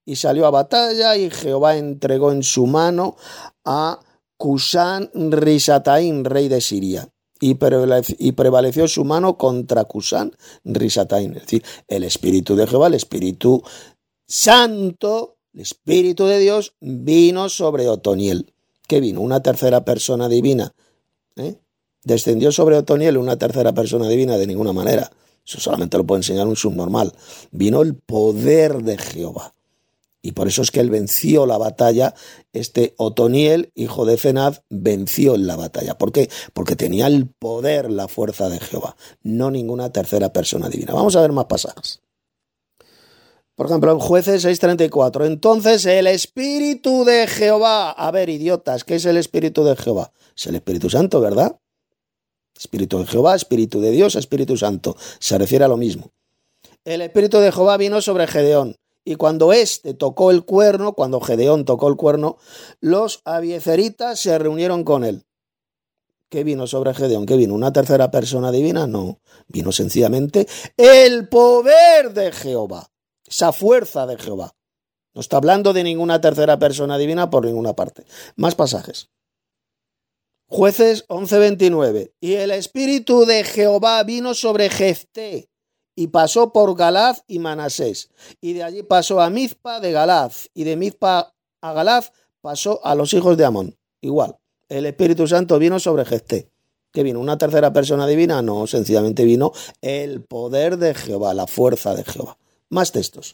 y salió a batalla, y Jehová entregó en su mano a Cusán Risataín, rey de Siria, y prevaleció su mano contra Cusán Risataín. Es decir, el Espíritu de Jehová, el Espíritu Santo, el Espíritu de Dios, vino sobre Otoniel. ¿Qué vino? Una tercera persona divina. ¿Descendió sobre Otoniel una tercera persona divina? De ninguna manera. Eso solamente lo puede enseñar un subnormal. Vino el poder de Jehová. Y por eso es que él venció la batalla. Otoniel, hijo de Cenaz, venció en la batalla. ¿Por qué? Porque tenía el poder, la fuerza de Jehová, no ninguna tercera persona divina. Vamos a ver más pasajes. Por ejemplo, en Jueces 6:34. Entonces el Espíritu de Jehová. A ver, idiotas, ¿qué es el Espíritu de Jehová? Es el Espíritu Santo, ¿verdad? Espíritu de Jehová, Espíritu de Dios, Espíritu Santo. Se refiere a lo mismo. El Espíritu de Jehová vino sobre Gedeón. Y cuando cuando Gedeón tocó el cuerno, los abiezeritas se reunieron con él. ¿Qué vino sobre Gedeón? ¿Qué vino? ¿Una tercera persona divina? No. Vino sencillamente el poder de Jehová. Esa fuerza de Jehová. No está hablando de ninguna tercera persona divina por ninguna parte. Más pasajes. Jueces 11:29. Y el Espíritu de Jehová vino sobre Jefté, y pasó por Galad y Manasés, y de allí pasó a Mizpa de Galad, y de Mizpa a Galad pasó a los hijos de Amón. Igual, el Espíritu Santo vino sobre Jefté. ¿Qué vino? ¿Una tercera persona divina? No, sencillamente vino el poder de Jehová, la fuerza de Jehová. Más textos.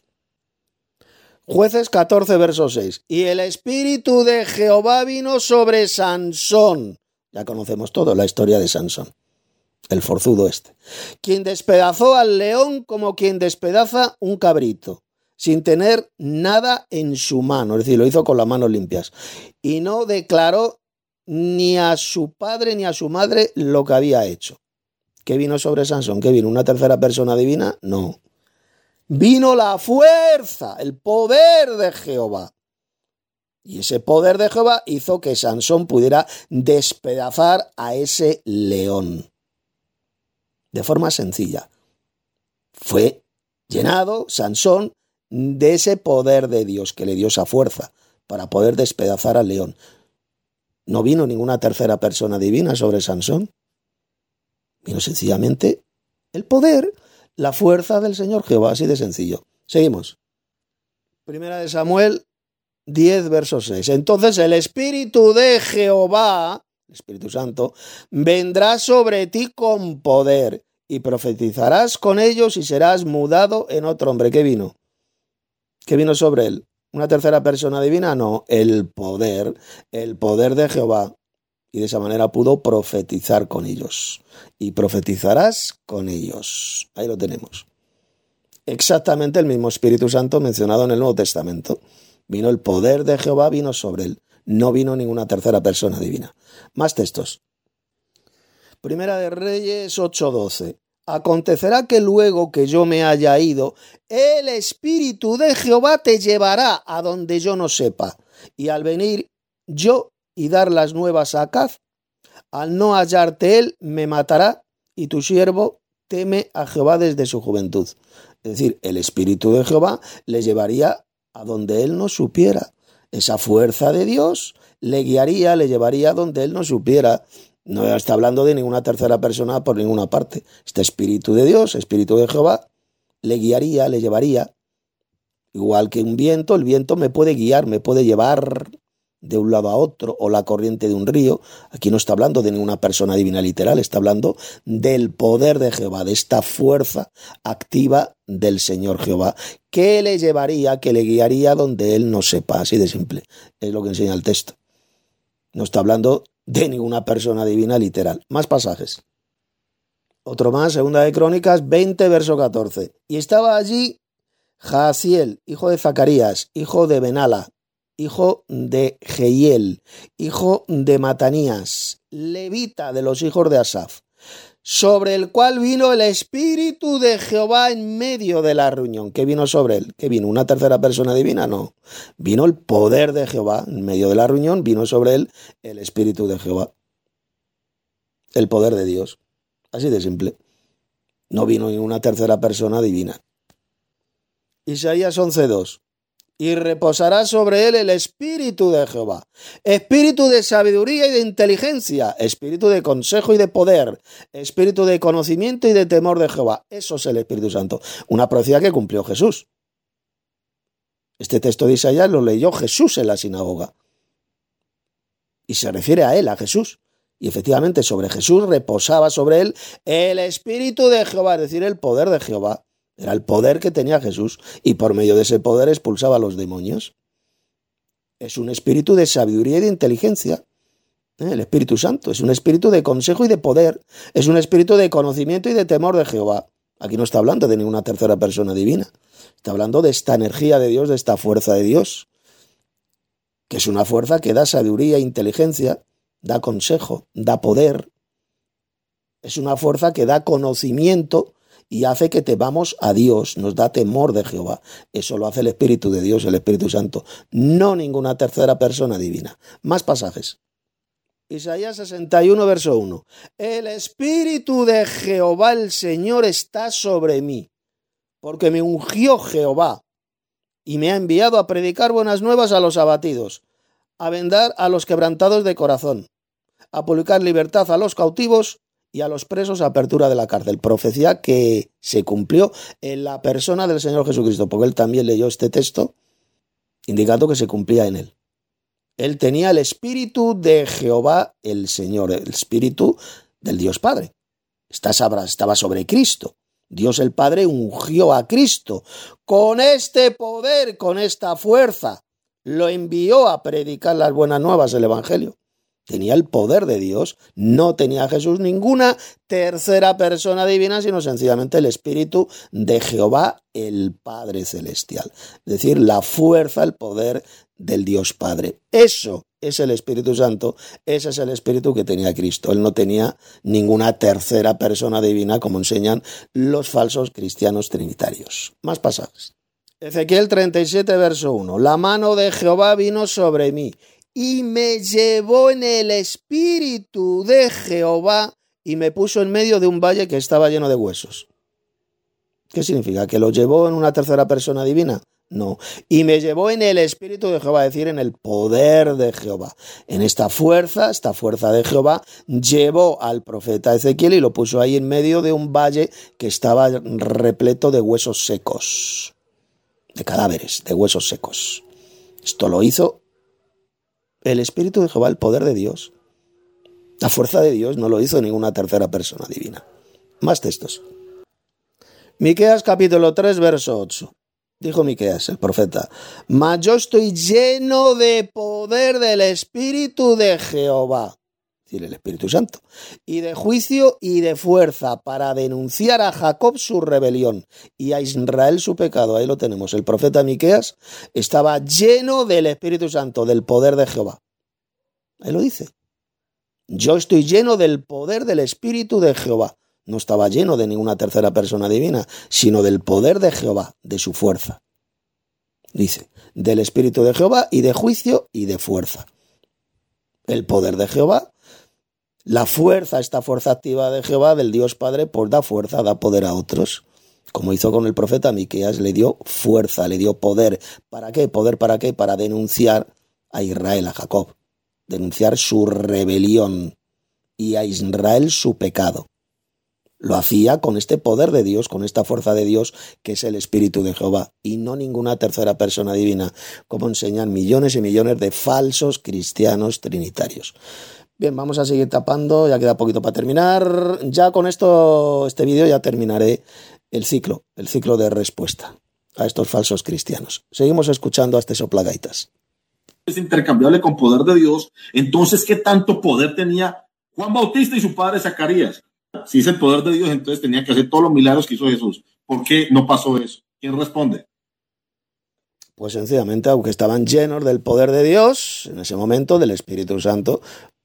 Jueces 14, verso 6. Y el Espíritu de Jehová vino sobre Sansón. Ya conocemos todo la historia de Sansón. El forzudo quien despedazó al león como quien despedaza un cabrito, sin tener nada en su mano, es decir, lo hizo con las manos limpias, y no declaró ni a su padre ni a su madre lo que había hecho. ¿Qué vino sobre Sansón? ¿Qué vino? ¿Una tercera persona divina? No. Vino la fuerza, el poder de Jehová. Y ese poder de Jehová hizo que Sansón pudiera despedazar a ese león. De forma sencilla. Fue llenado Sansón de ese poder de Dios que le dio esa fuerza para poder despedazar al león. No vino ninguna tercera persona divina sobre Sansón. Vino sencillamente el poder, la fuerza del Señor Jehová, así de sencillo. Seguimos. Primera de Samuel 10, verso 6. Entonces el Espíritu de Jehová, el Espíritu Santo, vendrá sobre ti con poder, y profetizarás con ellos y serás mudado en otro hombre. ¿Qué vino? ¿Qué vino sobre él? ¿Una tercera persona divina? No, el poder de Jehová. Y de esa manera pudo profetizar con ellos. Y profetizarás con ellos. Ahí lo tenemos. Exactamente el mismo Espíritu Santo mencionado en el Nuevo Testamento. Vino el poder de Jehová, vino sobre él. No vino ninguna tercera persona divina. Más textos. Primera de Reyes 8:12. Acontecerá que luego que yo me haya ido, el Espíritu de Jehová te llevará a donde yo no sepa. Y al venir yo y dar las nuevas a Acaz, al no hallarte él, me matará, y tu siervo teme a Jehová desde su juventud. Es decir, el Espíritu de Jehová le llevaría a donde él no supiera. Esa fuerza de Dios le guiaría, le llevaría donde él no supiera. No está hablando de ninguna tercera persona por ninguna parte. Este Espíritu de Dios, Espíritu de Jehová, le guiaría, le llevaría. Igual que un viento, el viento me puede guiar, me puede llevar de un lado a otro, o la corriente de un río. Aquí no está hablando de ninguna persona divina literal, está hablando del poder de Jehová, de esta fuerza activa del Señor Jehová, que le llevaría, que le guiaría donde él no sepa, así de simple. Es lo que enseña el texto. No está hablando de ninguna persona divina literal. Más pasajes. Otro más, Segunda de Crónicas 20, verso 14. Y estaba allí Jaasiel, hijo de Zacarías, hijo de Benala, hijo de Jehiel, hijo de Matanías, levita de los hijos de Asaf, sobre el cual vino el Espíritu de Jehová en medio de la reunión. ¿Qué vino sobre él? ¿Qué vino? ¿Una tercera persona divina? No. Vino el poder de Jehová en medio de la reunión, vino sobre él el Espíritu de Jehová. El poder de Dios. Así de simple. No vino ninguna tercera persona divina. Isaías 11:2. y reposará sobre él el espíritu de Jehová, espíritu de sabiduría y de inteligencia, espíritu de consejo y de poder, espíritu de conocimiento y de temor de Jehová. Eso es el Espíritu Santo, una profecía que cumplió Jesús. Este texto de Isaías lo leyó Jesús en la sinagoga y se refiere a él, a Jesús. Y efectivamente sobre Jesús reposaba sobre él el espíritu de Jehová, es decir, el poder de Jehová. Era el poder que tenía Jesús y por medio de ese poder expulsaba a los demonios. Es un espíritu de sabiduría y de inteligencia. El Espíritu Santo es un espíritu de consejo y de poder. Es un espíritu de conocimiento y de temor de Jehová. Aquí no está hablando de ninguna tercera persona divina. Está hablando de esta energía de Dios, de esta fuerza de Dios, que es una fuerza que da sabiduría e inteligencia, da consejo, da poder. Es una fuerza que da conocimiento y hace que temamos a Dios, nos da temor de Jehová. Eso lo hace el Espíritu de Dios, el Espíritu Santo, no ninguna tercera persona divina. Más pasajes. Isaías 61, verso 1. El Espíritu de Jehová el Señor está sobre mí, porque me ungió Jehová y me ha enviado a predicar buenas nuevas a los abatidos, a vendar a los quebrantados de corazón, a publicar libertad a los cautivos y a los presos apertura de la cárcel. Profecía que se cumplió en la persona del Señor Jesucristo, porque él también leyó este texto, indicando que se cumplía en él. Él tenía el Espíritu de Jehová el Señor, el Espíritu del Dios Padre. Estaba sobre Cristo. Dios el Padre ungió a Cristo con este poder, con esta fuerza. Lo envió a predicar las buenas nuevas del Evangelio. Tenía el poder de Dios, no tenía Jesús ninguna tercera persona divina, sino sencillamente el Espíritu de Jehová, el Padre Celestial. Es decir, la fuerza, el poder del Dios Padre. Eso es el Espíritu Santo, ese es el Espíritu que tenía Cristo. Él no tenía ninguna tercera persona divina, como enseñan los falsos cristianos trinitarios. Más pasajes. Ezequiel 37, verso 1. La mano de Jehová vino sobre mí, y me llevó en el espíritu de Jehová y me puso en medio de un valle que estaba lleno de huesos. ¿Qué significa? ¿Que lo llevó en una tercera persona divina? No. Y me llevó en el espíritu de Jehová, es decir, en el poder de Jehová. En esta fuerza de Jehová, llevó al profeta Ezequiel y lo puso ahí en medio de un valle que estaba repleto de huesos secos, de cadáveres, de huesos secos. Esto lo hizo el Espíritu de Jehová, el poder de Dios. La fuerza de Dios no lo hizo ninguna tercera persona divina. Más textos. Miqueas capítulo 3, verso 8. Dijo Miqueas, el profeta: mas yo estoy lleno de poder del Espíritu de Jehová, es decir, el Espíritu Santo, y de juicio y de fuerza, para denunciar a Jacob su rebelión y a Israel su pecado. Ahí lo tenemos. El profeta Miqueas estaba lleno del Espíritu Santo, del poder de Jehová. Ahí lo dice. Yo estoy lleno del poder del Espíritu de Jehová. No estaba lleno de ninguna tercera persona divina, sino del poder de Jehová, de su fuerza. Dice, del Espíritu de Jehová y de juicio y de fuerza. El poder de Jehová, la fuerza, esta fuerza activa de Jehová, del Dios Padre, pues da fuerza, da poder a otros. Como hizo con el profeta Miqueas, le dio fuerza, le dio poder. ¿Para qué? ¿Poder para qué? Para denunciar a Israel, a Jacob. Denunciar su rebelión y a Israel su pecado. Lo hacía con este poder de Dios, con esta fuerza de Dios, que es el Espíritu de Jehová, y no ninguna tercera persona divina, como enseñan millones y millones de falsos cristianos trinitarios. Bien, vamos a seguir tapando, ya queda poquito para terminar. Ya con este vídeo ya terminaré el ciclo de respuesta a estos falsos cristianos. Seguimos escuchando a este soplagaitas. Es intercambiable con poder de Dios. Entonces, ¿qué tanto poder tenía Juan Bautista y su padre Zacarías? Si es el poder de Dios, entonces tenía que hacer todos los milagros que hizo Jesús. ¿Por qué no pasó eso? ¿Quién responde? Pues sencillamente, aunque estaban llenos del poder de Dios, en ese momento, del Espíritu Santo,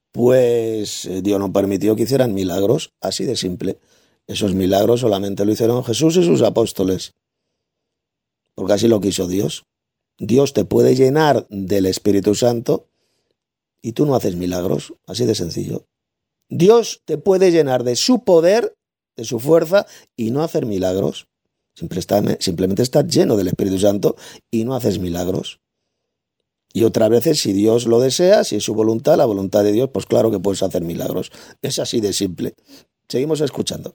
pues Dios no permitió que hicieran milagros, así de simple. Esos milagros solamente lo hicieron Jesús y sus apóstoles, porque así lo quiso Dios. Dios te puede llenar del Espíritu Santo y tú no haces milagros, así de sencillo. Dios te puede llenar de su poder, de su fuerza, y no hacer milagros. Simplemente estás lleno del Espíritu Santo y no haces milagros. Y otras veces, si Dios lo desea, si es su voluntad, la voluntad de Dios, pues claro que puedes hacer milagros. Es así de simple. Seguimos escuchando.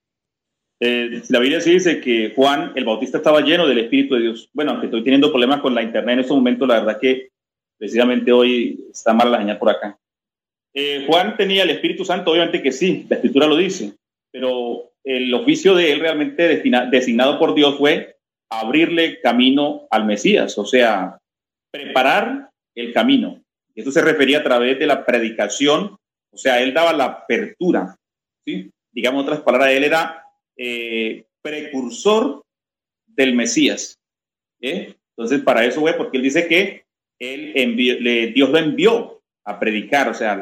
La Biblia sí dice que Juan el Bautista estaba lleno del Espíritu de Dios. Bueno, aunque estoy teniendo problemas con la internet en estos momentos, la verdad que precisamente hoy está mal la señal por acá. Juan tenía el Espíritu Santo, obviamente que sí, la Escritura lo dice, pero el oficio de él realmente designado por Dios fue abrirle camino al Mesías, o sea, preparar el camino. Esto se refería a través de la predicación, o sea, él daba la apertura, ¿sí? Digamos, en otras palabras, él era precursor del Mesías. Entonces, para eso fue, porque él dice que Dios lo envió a predicar, o sea,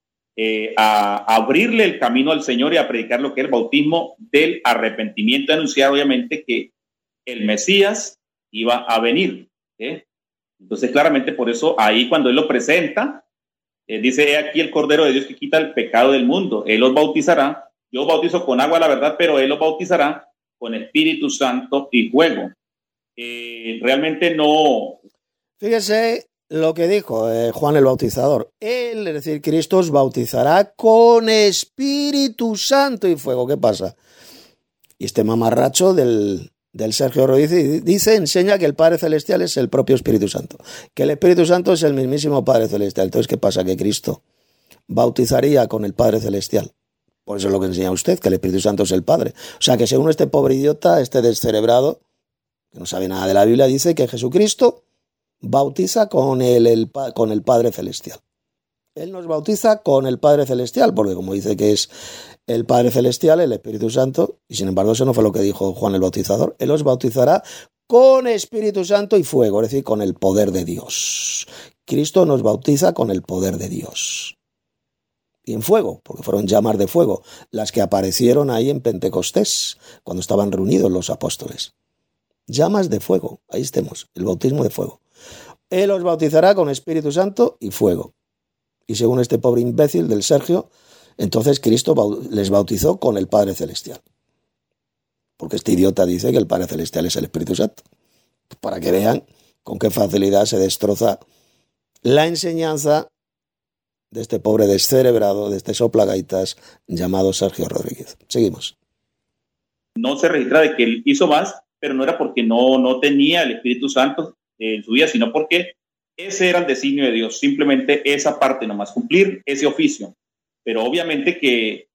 a abrirle el camino al Señor y a predicar lo que es el bautismo del arrepentimiento, anunciar obviamente que el Mesías iba a venir. Entonces, claramente, por eso ahí cuando él lo presenta, dice: he aquí el Cordero de Dios que quita el pecado del mundo. Él los bautizará. Yo bautizo con agua, la verdad, pero él los bautizará con Espíritu Santo y fuego. Realmente no. Fíjese lo que dijo Juan el Bautizador. Él, es decir, Cristo, os bautizará con Espíritu Santo y fuego. ¿Qué pasa? Y este mamarracho del Sergio Rodríguez dice, enseña que el Padre Celestial es el propio Espíritu Santo, que el Espíritu Santo es el mismísimo Padre Celestial. Entonces, ¿qué pasa? Que Cristo bautizaría con el Padre Celestial. Por eso es lo que enseña usted, que el Espíritu Santo es el Padre. O sea, que según este pobre idiota, este descerebrado, que no sabe nada de la Biblia, dice que Jesucristo bautiza con el Padre Celestial. Él nos bautiza con el Padre Celestial, porque como dice que es el Padre Celestial, el Espíritu Santo, y sin embargo eso no fue lo que dijo Juan el Bautizador, Él os bautizará con Espíritu Santo y fuego, es decir, con el poder de Dios. Cristo nos bautiza con el poder de Dios. Y en fuego, porque fueron llamas de fuego las que aparecieron ahí en Pentecostés, cuando estaban reunidos los apóstoles. Llamas de fuego, ahí estemos, el bautismo de fuego. Él os bautizará con Espíritu Santo y fuego. Y según este pobre imbécil del Sergio, entonces Cristo les bautizó con el Padre Celestial. Porque este idiota dice que el Padre Celestial es el Espíritu Santo. Para que vean con qué facilidad se destroza la enseñanza de este pobre descerebrado, de este soplagaitas llamado Sergio Rodríguez. Seguimos. No se registra de que él hizo más, pero no era porque no tenía el Espíritu Santo en su vida, sino porque ese era el designio de Dios, simplemente esa parte nomás, cumplir ese oficio. Pero obviamente que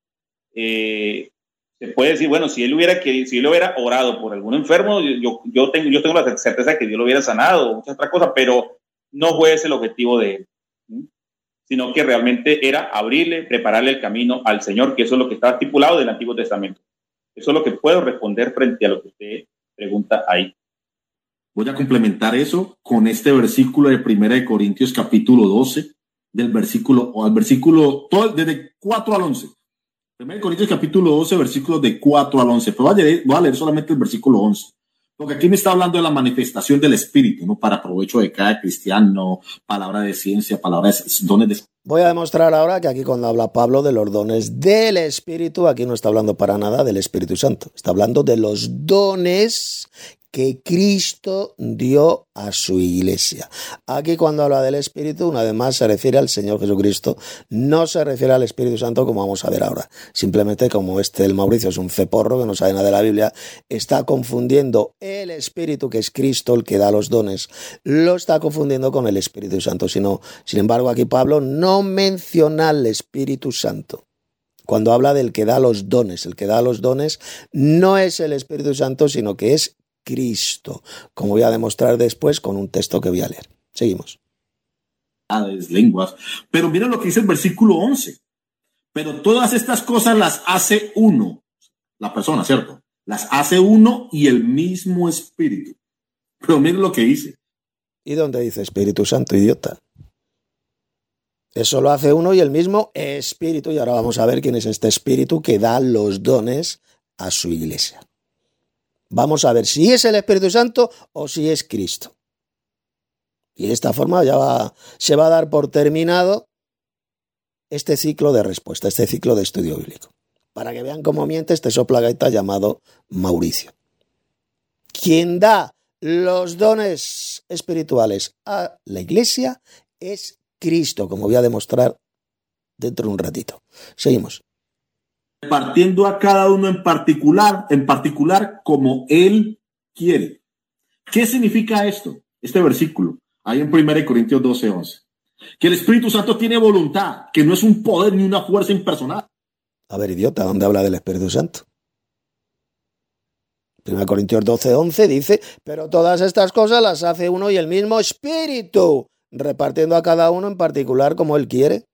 se puede decir, bueno, si él hubiera orado por algún enfermo, yo tengo la certeza de que Dios lo hubiera sanado, o muchas otras cosas, pero no fue ese el objetivo de él, sino que realmente era abrirle, prepararle el camino al Señor, que eso es lo que estaba estipulado del Antiguo Testamento. Eso es lo que puedo responder frente a lo que usted pregunta ahí. Voy a complementar eso con este versículo de 1 Corintios capítulo 12, desde 4 al 11. 1 Corintios capítulo 12, versículos de 4 al 11. Pero voy a leer solamente el versículo 11. Porque aquí me está hablando de la manifestación del Espíritu, ¿no? Para provecho de cada cristiano, palabra de ciencia, dones de... Voy a demostrar ahora que aquí cuando habla Pablo de los dones del Espíritu, aquí no está hablando para nada del Espíritu Santo. Está hablando de los dones que Cristo dio a su iglesia. Aquí cuando habla del Espíritu, una vez más se refiere al Señor Jesucristo, no se refiere al Espíritu Santo como vamos a ver ahora. Simplemente como el Mauricio es un ceporro que no sabe nada de la Biblia, está confundiendo el Espíritu, que es Cristo el que da los dones, lo está confundiendo con el Espíritu Santo. Sin embargo, aquí Pablo no menciona al Espíritu Santo. Cuando habla del que da los dones, el que da los dones no es el Espíritu Santo, sino que es Cristo, como voy a demostrar después con un texto que voy a leer. Seguimos. Lenguas. Pero miren lo que dice el versículo 11. Pero todas estas cosas las hace uno, la persona, ¿cierto? Las hace uno y el mismo Espíritu. Pero miren lo que dice. ¿Y dónde dice Espíritu Santo, idiota? Eso lo hace uno y el mismo Espíritu. Y ahora vamos a ver quién es este Espíritu que da los dones a su iglesia. Vamos a ver si es el Espíritu Santo o si es Cristo. Y de esta forma se va a dar por terminado este ciclo de respuesta, este ciclo de estudio bíblico. Para que vean cómo miente este soplagaita llamado Mauricio. Quien da los dones espirituales a la iglesia es Cristo, como voy a demostrar dentro de un ratito. Seguimos. Repartiendo a cada uno en particular como Él quiere. ¿Qué significa esto? Este versículo, ahí en 1 Corintios 12:11. Que el Espíritu Santo tiene voluntad, que no es un poder ni una fuerza impersonal. A ver, idiota, ¿dónde habla del Espíritu Santo? 1 Corintios 12:11 dice, pero todas estas cosas las hace uno y el mismo Espíritu, repartiendo a cada uno en particular como Él quiere.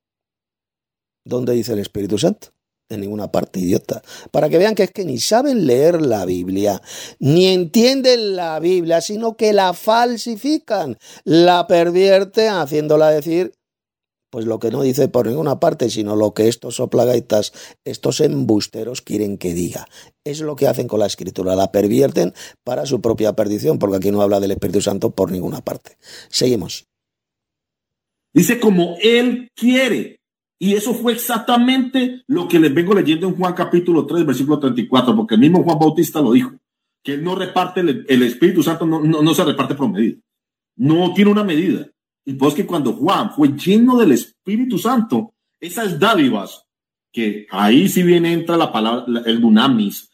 ¿Dónde dice el Espíritu Santo? En ninguna parte, idiota. Para que vean que es que ni saben leer la Biblia, ni entienden la Biblia, sino que la falsifican, la pervierten, haciéndola decir pues lo que no dice por ninguna parte, sino lo que estos soplagaitas, estos embusteros quieren que diga. Es lo que hacen con la Escritura, la pervierten para su propia perdición, porque aquí no habla del Espíritu Santo por ninguna parte. Seguimos. Dice como Él quiere. Y eso fue exactamente lo que les vengo leyendo en Juan capítulo 3, versículo 34, porque el mismo Juan Bautista lo dijo, que él no reparte, el Espíritu Santo no se reparte por medida, no tiene una medida. Y pues que cuando Juan fue lleno del Espíritu Santo, esas dádivas, que ahí sí bien entra la palabra, el dunamis,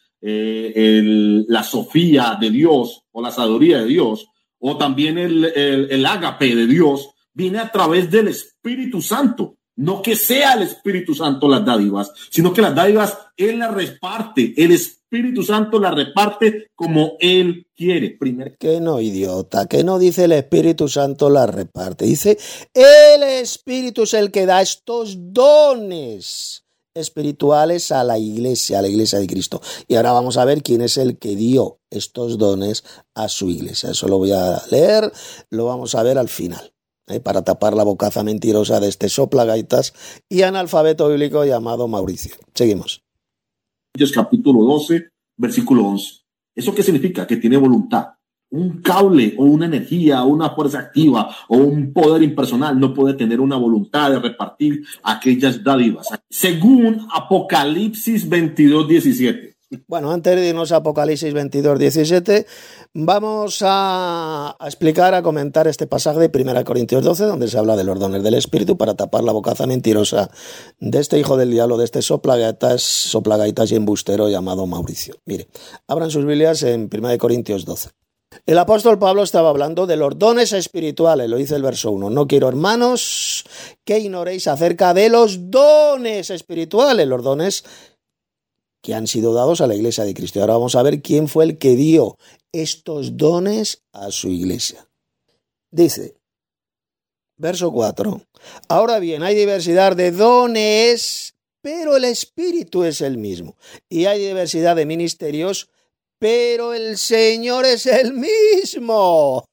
la sofía de Dios, o la sabiduría de Dios, o también el ágape de Dios, viene a través del Espíritu Santo. No que sea el Espíritu Santo las dádivas, sino que las dádivas Él las reparte. El Espíritu Santo las reparte como Él quiere. Que no, idiota, que no dice el Espíritu Santo las reparte. Dice, el Espíritu es el que da estos dones espirituales a la iglesia de Cristo. Y ahora vamos a ver quién es el que dio estos dones a su iglesia. Eso lo voy a leer, lo vamos a ver al final. Para tapar la bocaza mentirosa de este soplagaitas y analfabeto bíblico llamado Mauricio. Seguimos. Capítulo 12, versículo 11. ¿Eso qué significa? Que tiene voluntad. Un cable o una energía o una fuerza activa o un poder impersonal no puede tener una voluntad de repartir aquellas dádivas. Según Apocalipsis 22:17. Bueno, antes de irnos a Apocalipsis 22:17, vamos a explicar, a comentar este pasaje de 1 Corintios 12, donde se habla de los dones del Espíritu para tapar la bocaza mentirosa de este hijo del diablo, de este soplagaitas y embustero llamado Mauricio. Mire, abran sus Biblias en 1 Corintios 12. El apóstol Pablo estaba hablando de los dones espirituales, lo dice el verso 1. No quiero, hermanos, que ignoréis acerca de los dones espirituales, los dones que han sido dados a la iglesia de Cristo. Y ahora vamos a ver quién fue el que dio estos dones a su iglesia. Dice, verso 4, ahora bien, hay diversidad de dones, pero el Espíritu es el mismo. Y hay diversidad de ministerios, pero el Señor es el mismo.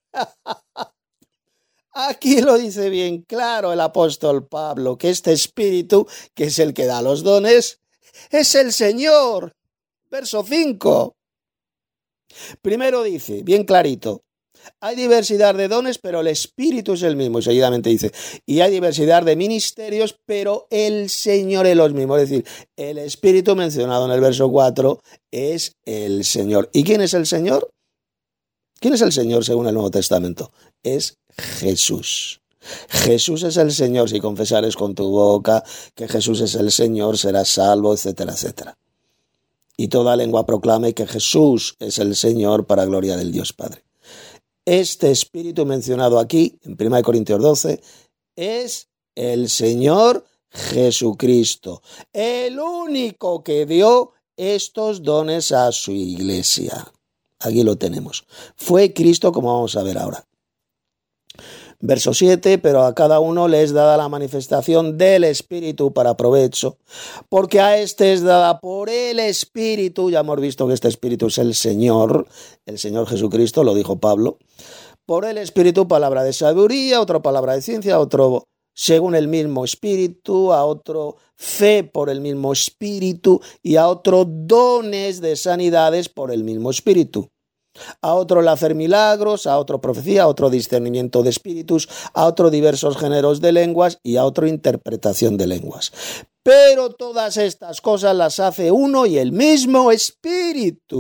Aquí lo dice bien claro el apóstol Pablo, que este Espíritu, que es el que da los dones, es el Señor. Verso 5. Primero dice, bien clarito, hay diversidad de dones, pero el Espíritu es el mismo. Y seguidamente dice, y hay diversidad de ministerios, pero el Señor es los mismos. Es decir, el Espíritu mencionado en el verso 4 es el Señor. ¿Y quién es el Señor? ¿Quién es el Señor según el Nuevo Testamento? Es Jesús. Jesús es el Señor. Si confesares con tu boca que Jesús es el Señor, serás salvo, etcétera, etcétera. Y toda lengua proclame que Jesús es el Señor para gloria del Dios Padre. Este Espíritu mencionado aquí, en 1 Corintios 12, es el Señor Jesucristo, el único que dio estos dones a su iglesia. Aquí lo tenemos. Fue Cristo, como vamos a ver ahora. Verso 7, pero a cada uno le es dada la manifestación del Espíritu para provecho, porque a este es dada por el Espíritu, ya hemos visto que este Espíritu es el Señor Jesucristo, lo dijo Pablo, por el Espíritu palabra de sabiduría, otra palabra de ciencia, otro según el mismo Espíritu, a otro fe por el mismo Espíritu y a otro dones de sanidades por el mismo Espíritu. A otro el hacer milagros, a otro profecía, a otro discernimiento de espíritus, a otro diversos géneros de lenguas y a otro interpretación de lenguas. Pero todas estas cosas las hace uno y el mismo Espíritu,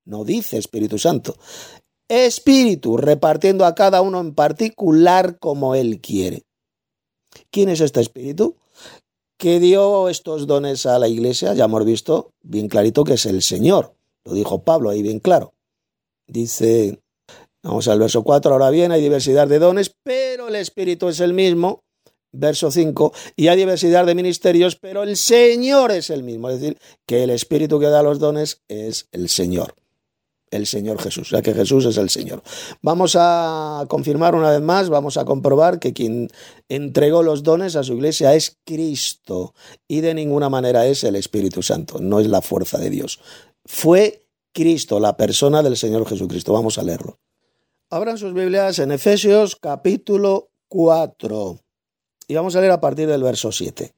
no dice Espíritu Santo. Espíritu, repartiendo a cada uno en particular como Él quiere. ¿Quién es este Espíritu? Que dio estos dones a la iglesia, ya hemos visto bien clarito que es el Señor. Lo dijo Pablo ahí bien claro. Dice, vamos al verso 4, ahora bien, hay diversidad de dones, pero el Espíritu es el mismo. Verso 5, y hay diversidad de ministerios, pero el Señor es el mismo. Es decir, que el Espíritu que da los dones es el Señor Jesús, ya que Jesús es el Señor. Vamos a confirmar una vez más, vamos a comprobar que quien entregó los dones a su iglesia es Cristo, y de ninguna manera es el Espíritu Santo, no es la fuerza de Dios. Fue Cristo, la persona del Señor Jesucristo. Vamos a leerlo. Abran sus Biblias en Efesios capítulo 4. Y vamos a leer a partir del verso 7.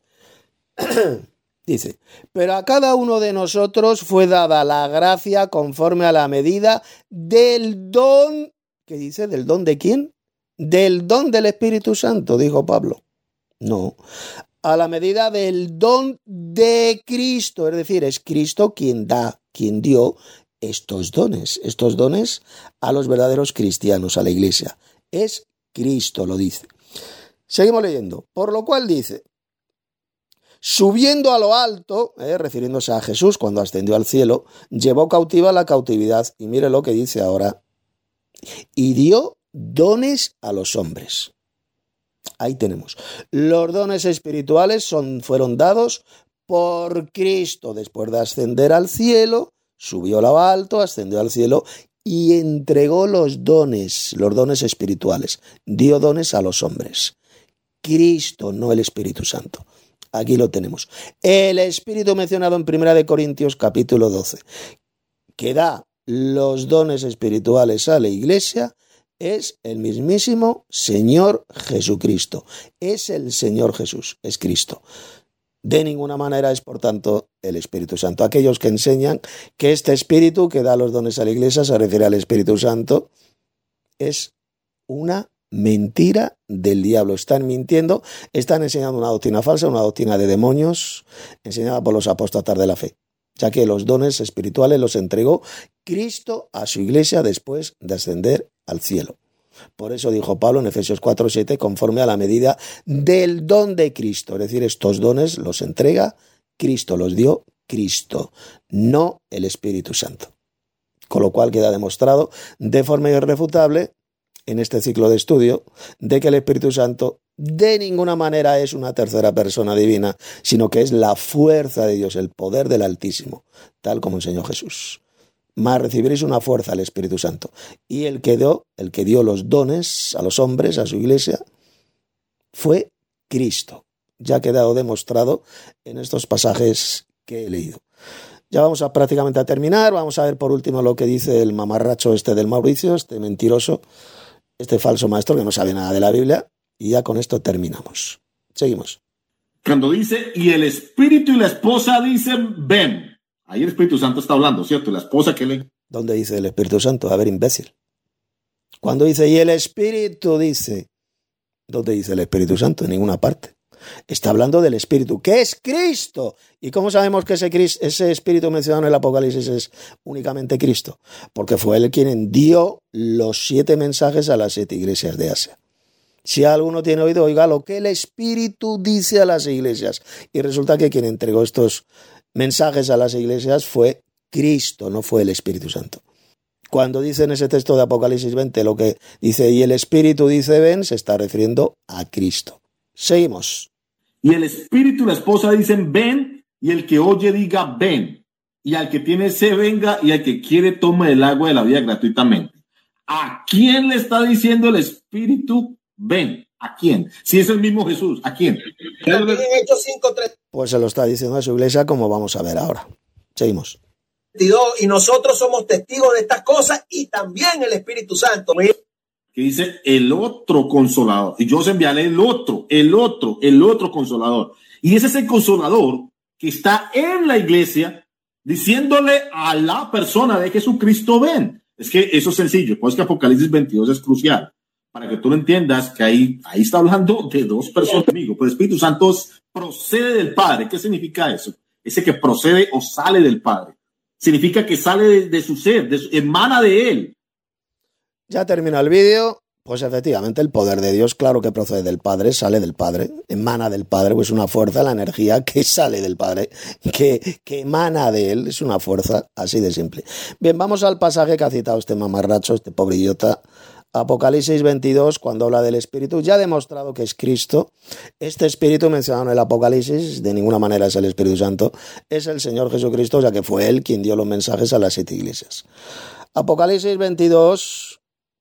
Dice, pero a cada uno de nosotros fue dada la gracia conforme a la medida del don, ¿qué dice? ¿Del don de quién? Del don del Espíritu Santo, dijo Pablo. No, a la medida del don de Cristo, es decir, es Cristo quien da, quien dio estos dones a los verdaderos cristianos, a la iglesia. Es Cristo, lo dice. Seguimos leyendo, por lo cual dice, subiendo a lo alto, refiriéndose a Jesús cuando ascendió al cielo, llevó cautiva la cautividad, y mire lo que dice ahora, y dio dones a los hombres. Ahí tenemos, los dones espirituales fueron dados por Cristo, después de ascender al cielo, subió a lo alto, ascendió al cielo, y entregó los dones espirituales, dio dones a los hombres. Cristo, no el Espíritu Santo. Aquí lo tenemos. El Espíritu mencionado en 1 Corintios capítulo 12, que da los dones espirituales a la iglesia, es el mismísimo Señor Jesucristo. Es el Señor Jesús, es Cristo. De ninguna manera es, por tanto, el Espíritu Santo. Aquellos que enseñan que este Espíritu que da los dones a la iglesia se refiere al Espíritu Santo, es una mentira del diablo. Están mintiendo, están enseñando una doctrina falsa, una doctrina de demonios, enseñada por los apóstatas de la fe, ya que los dones espirituales los entregó Cristo a su iglesia después de ascender al cielo. Por eso dijo Pablo en Efesios 4:7, conforme a la medida del don de Cristo, es decir, estos dones los entrega Cristo, los dio Cristo, no el Espíritu Santo. Con lo cual queda demostrado de forma irrefutable en este ciclo de estudio, de que el Espíritu Santo de ninguna manera es una tercera persona divina, sino que es la fuerza de Dios, el poder del Altísimo, tal como enseñó Jesús. Mas recibiréis una fuerza al Espíritu Santo. Y el que dio los dones a los hombres, a su iglesia, fue Cristo. Ya ha quedado demostrado en estos pasajes que he leído. Ya vamos prácticamente a terminar. Vamos a ver por último lo que dice el mamarracho del Mauricio, este mentiroso, este falso maestro que no sabe nada de la Biblia, y ya con esto terminamos. Seguimos. Cuando dice, y el Espíritu y la esposa dicen, ven. Ahí el Espíritu Santo está hablando, ¿cierto? La esposa que le... ¿Dónde dice el Espíritu Santo? A ver, imbécil. Cuando dice, y el Espíritu dice, ¿dónde dice el Espíritu Santo? En ninguna parte. Está hablando del Espíritu, que es Cristo. ¿Y cómo sabemos que ese Espíritu mencionado en el Apocalipsis es únicamente Cristo? Porque fue él quien dio los 7 mensajes a las 7 iglesias de Asia. Si alguno tiene oído, oiga lo que el Espíritu dice a las iglesias. Y resulta que quien entregó estos mensajes a las iglesias fue Cristo, no fue el Espíritu Santo. Cuando dice en ese texto de Apocalipsis 20 lo que dice, y el Espíritu dice ven, se está refiriendo a Cristo. Seguimos. Y el Espíritu y la esposa dicen, ven, y el que oye diga, ven. Y al que tiene sed venga, y al que quiere tome el agua de la vida gratuitamente. ¿A quién le está diciendo el Espíritu, ven? ¿A quién? Si es el mismo Jesús, ¿a quién? Pues se lo está diciendo a su iglesia, como vamos a ver ahora. Seguimos. Y nosotros somos testigos de estas cosas, y también el Espíritu Santo. Que dice el otro consolador. Y yo os enviaré el otro consolador. Y ese es el consolador que está en la iglesia diciéndole a la persona de Jesucristo, ven. Es que eso es sencillo. Pues que Apocalipsis 22 es crucial. Para que tú lo entiendas, que ahí está hablando de 2 personas, amigo. Pues el Espíritu Santo procede del Padre. ¿Qué significa eso? Ese que procede o sale del Padre. significa que sale de su ser, emana de él. Ya termina el vídeo. Pues efectivamente el poder de Dios, claro que procede del Padre, sale del Padre, emana del Padre, pues una fuerza, la energía que sale del Padre, que emana de él, es una fuerza así de simple. Bien, vamos al pasaje que ha citado este mamarracho, este pobre idiota. Apocalipsis 22, cuando habla del Espíritu, ya ha demostrado que es Cristo. Este Espíritu mencionado en el Apocalipsis, de ninguna manera es el Espíritu Santo, es el Señor Jesucristo, ya que fue él quien dio los mensajes a las 7 iglesias. Apocalipsis 22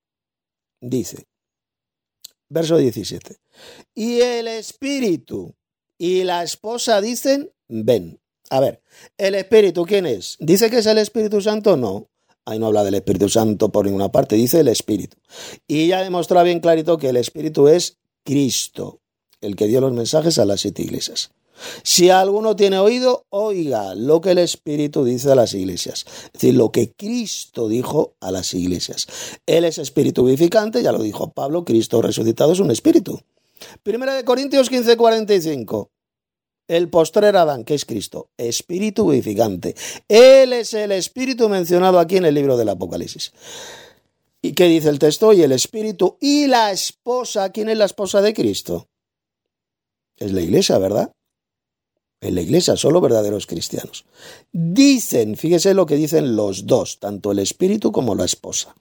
dice, verso 17, y el Espíritu y la esposa dicen, ven. A ver, ¿el Espíritu quién es? ¿Dice que es el Espíritu Santo? No. Ahí no habla del Espíritu Santo por ninguna parte, dice el Espíritu. Y ya demuestra bien clarito que el Espíritu es Cristo, el que dio los mensajes a las 7 iglesias. Si alguno tiene oído, oiga lo que el Espíritu dice a las iglesias. Es decir, lo que Cristo dijo a las iglesias. Él es espíritu vivificante, ya lo dijo Pablo, Cristo resucitado es un espíritu. 1 Corintios 15:45. El postrer Adán, que es Cristo, espíritu vivificante. Él es el espíritu mencionado aquí en el libro del Apocalipsis. ¿Y qué dice el texto? Y el espíritu y la esposa. ¿Quién es la esposa de Cristo? Es la iglesia, ¿verdad? En la iglesia, solo verdaderos cristianos. Dicen, fíjese lo que dicen los dos, tanto el espíritu como la esposa.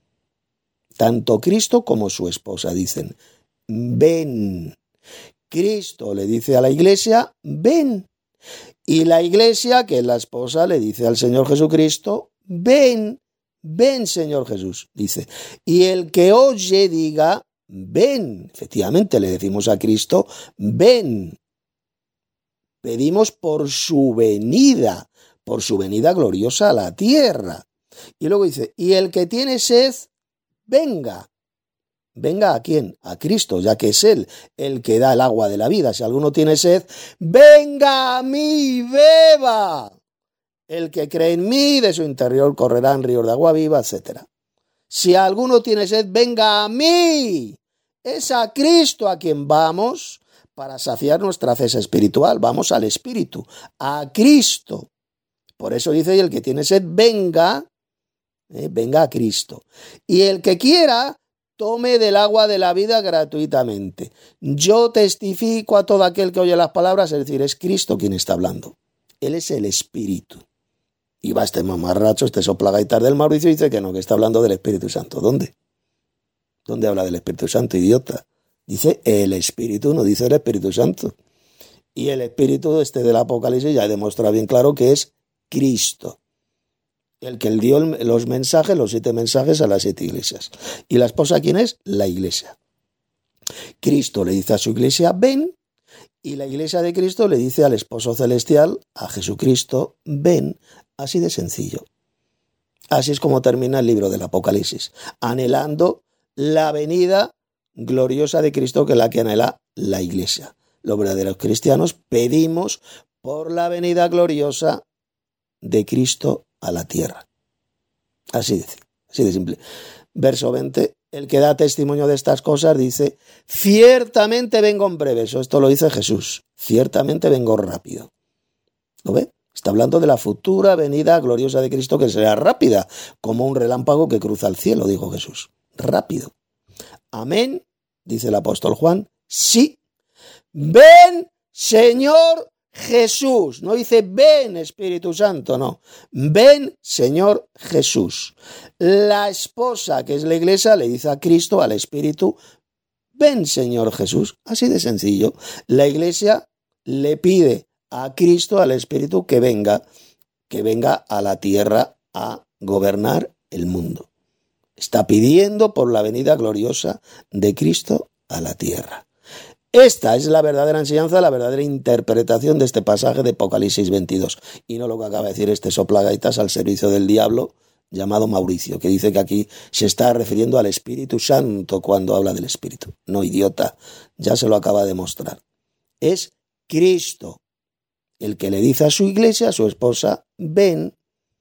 Tanto Cristo como su esposa dicen, ven. Cristo le dice a la iglesia, ven. Y la iglesia, que es la esposa, le dice al Señor Jesucristo, ven, ven Señor Jesús, dice. Y el que oye diga, ven. Efectivamente le decimos a Cristo, ven. Pedimos por su venida gloriosa a la tierra. Y luego dice, y el que tiene sed, venga. ¿Venga a quién? A Cristo, ya que es Él el que da el agua de la vida. Si alguno tiene sed, venga a mí, beba. El que cree en mí, de su interior correrán ríos de agua viva, etc. Si alguno tiene sed, venga a mí. Es a Cristo a quien vamos para saciar nuestra sed espiritual. Vamos al Espíritu, a Cristo. Por eso dice, y el que tiene sed, venga, venga a Cristo. Y el que quiera, tome del agua de la vida gratuitamente. Yo testifico a todo aquel que oye las palabras, es decir, es Cristo quien está hablando. Él es el Espíritu. Y va este mamarracho, este soplagaitas del Mauricio, y dice que no, que está hablando del Espíritu Santo. ¿Dónde? ¿Dónde habla del Espíritu Santo, idiota? Dice el Espíritu, no dice el Espíritu Santo. Y el Espíritu del Apocalipsis ya demuestra bien claro que es Cristo. El que dio los mensajes, los 7 mensajes a las 7 iglesias. ¿Y la esposa quién es? La iglesia. Cristo le dice a su iglesia, ven. Y la iglesia de Cristo le dice al esposo celestial, a Jesucristo, ven. Así de sencillo. Así es como termina el libro del Apocalipsis. Anhelando la venida gloriosa de Cristo, que es la que anhela la iglesia. Los verdaderos cristianos pedimos por la venida gloriosa de Cristo a la tierra. Así de simple. Verso 20, el que da testimonio de estas cosas dice, ciertamente vengo en breve. Esto lo dice Jesús. Ciertamente vengo rápido. ¿Lo ve? Está hablando de la futura venida gloriosa de Cristo, que será rápida, como un relámpago que cruza el cielo, dijo Jesús. Rápido. Amén, dice el apóstol Juan. Sí. Ven, Señor Jesús. No dice ven, Espíritu Santo, no. Ven, Señor Jesús. La esposa, que es la iglesia, le dice a Cristo, al Espíritu, ven, Señor Jesús. Así de sencillo. La iglesia le pide a Cristo, al Espíritu, que venga a la tierra a gobernar el mundo. Está pidiendo por la venida gloriosa de Cristo a la tierra. Esta es la verdadera enseñanza, la verdadera interpretación de este pasaje de Apocalipsis 22. Y no lo que acaba de decir este soplagaitas al servicio del diablo llamado Mauricio, que dice que aquí se está refiriendo al Espíritu Santo cuando habla del Espíritu. No, idiota, ya se lo acaba de mostrar. Es Cristo el que le dice a su iglesia, a su esposa, ven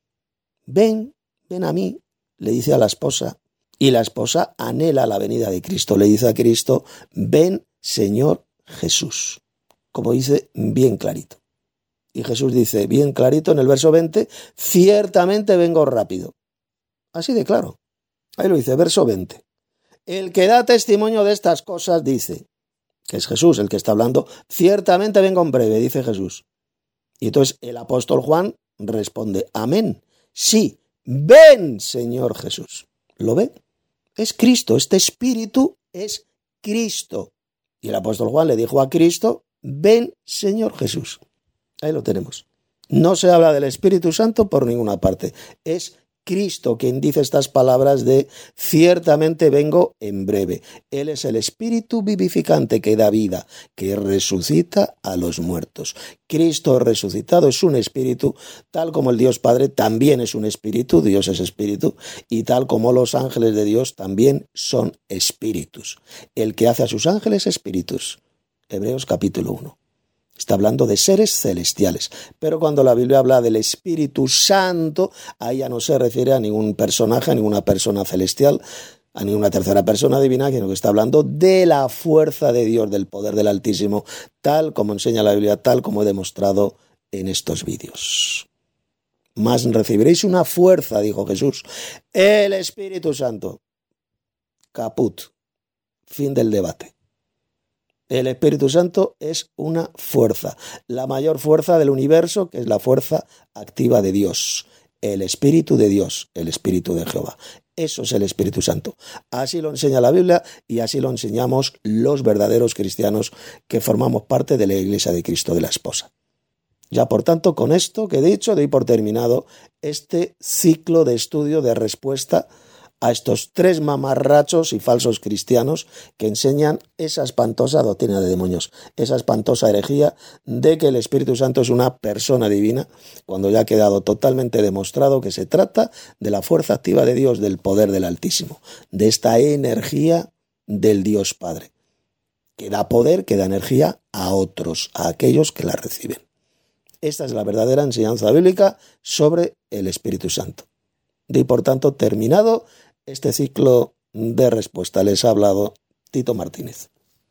a mí. Le dice a la esposa, y la esposa anhela la venida de Cristo. Le dice a Cristo, ven, Señor Jesús. Como dice bien clarito. Y Jesús dice bien clarito en el verso 20, ciertamente vengo rápido. Así de claro. Ahí lo dice, verso 20. El que da testimonio de estas cosas dice, que es Jesús el que está hablando, ciertamente vengo en breve, dice Jesús. Y entonces el apóstol Juan responde, amén, sí, ven, Señor Jesús. ¿Lo ve? Es Cristo, este espíritu es Cristo. Y el apóstol Juan le dijo a Cristo, ven, Señor Jesús. Ahí lo tenemos. No se habla del Espíritu Santo por ninguna parte. Es Cristo quien dice estas palabras de ciertamente vengo en breve. Él es el Espíritu vivificante que da vida, que resucita a los muertos. Cristo resucitado es un espíritu, tal como el Dios Padre también es un espíritu, Dios es espíritu, y tal como los ángeles de Dios también son espíritus. El que hace a sus ángeles espíritus. Hebreos capítulo 1. Está hablando de seres celestiales, pero cuando la Biblia habla del Espíritu Santo, ahí ya no se refiere a ningún personaje, a ninguna persona celestial, a ninguna tercera persona divina, sino que está hablando de la fuerza de Dios, del poder del Altísimo, tal como enseña la Biblia, tal como he demostrado en estos vídeos. Mas recibiréis una fuerza, dijo Jesús, el Espíritu Santo. Caput. Fin del debate. El Espíritu Santo es una fuerza, la mayor fuerza del universo, que es la fuerza activa de Dios, el Espíritu de Dios, el Espíritu de Jehová. Eso es el Espíritu Santo. Así lo enseña la Biblia y así lo enseñamos los verdaderos cristianos que formamos parte de la Iglesia de Cristo de la Esposa. Ya por tanto, con esto que he dicho, doy por terminado este ciclo de estudio de respuesta a estos tres mamarrachos y falsos cristianos que enseñan esa espantosa doctrina de demonios, esa espantosa herejía de que el Espíritu Santo es una persona divina, cuando ya ha quedado totalmente demostrado que se trata de la fuerza activa de Dios, del poder del Altísimo, de esta energía del Dios Padre, que da poder, que da energía a otros, a aquellos que la reciben. Esta es la verdadera enseñanza bíblica sobre el Espíritu Santo. Y por tanto, terminado este ciclo de respuesta, les ha hablado Tito Martínez.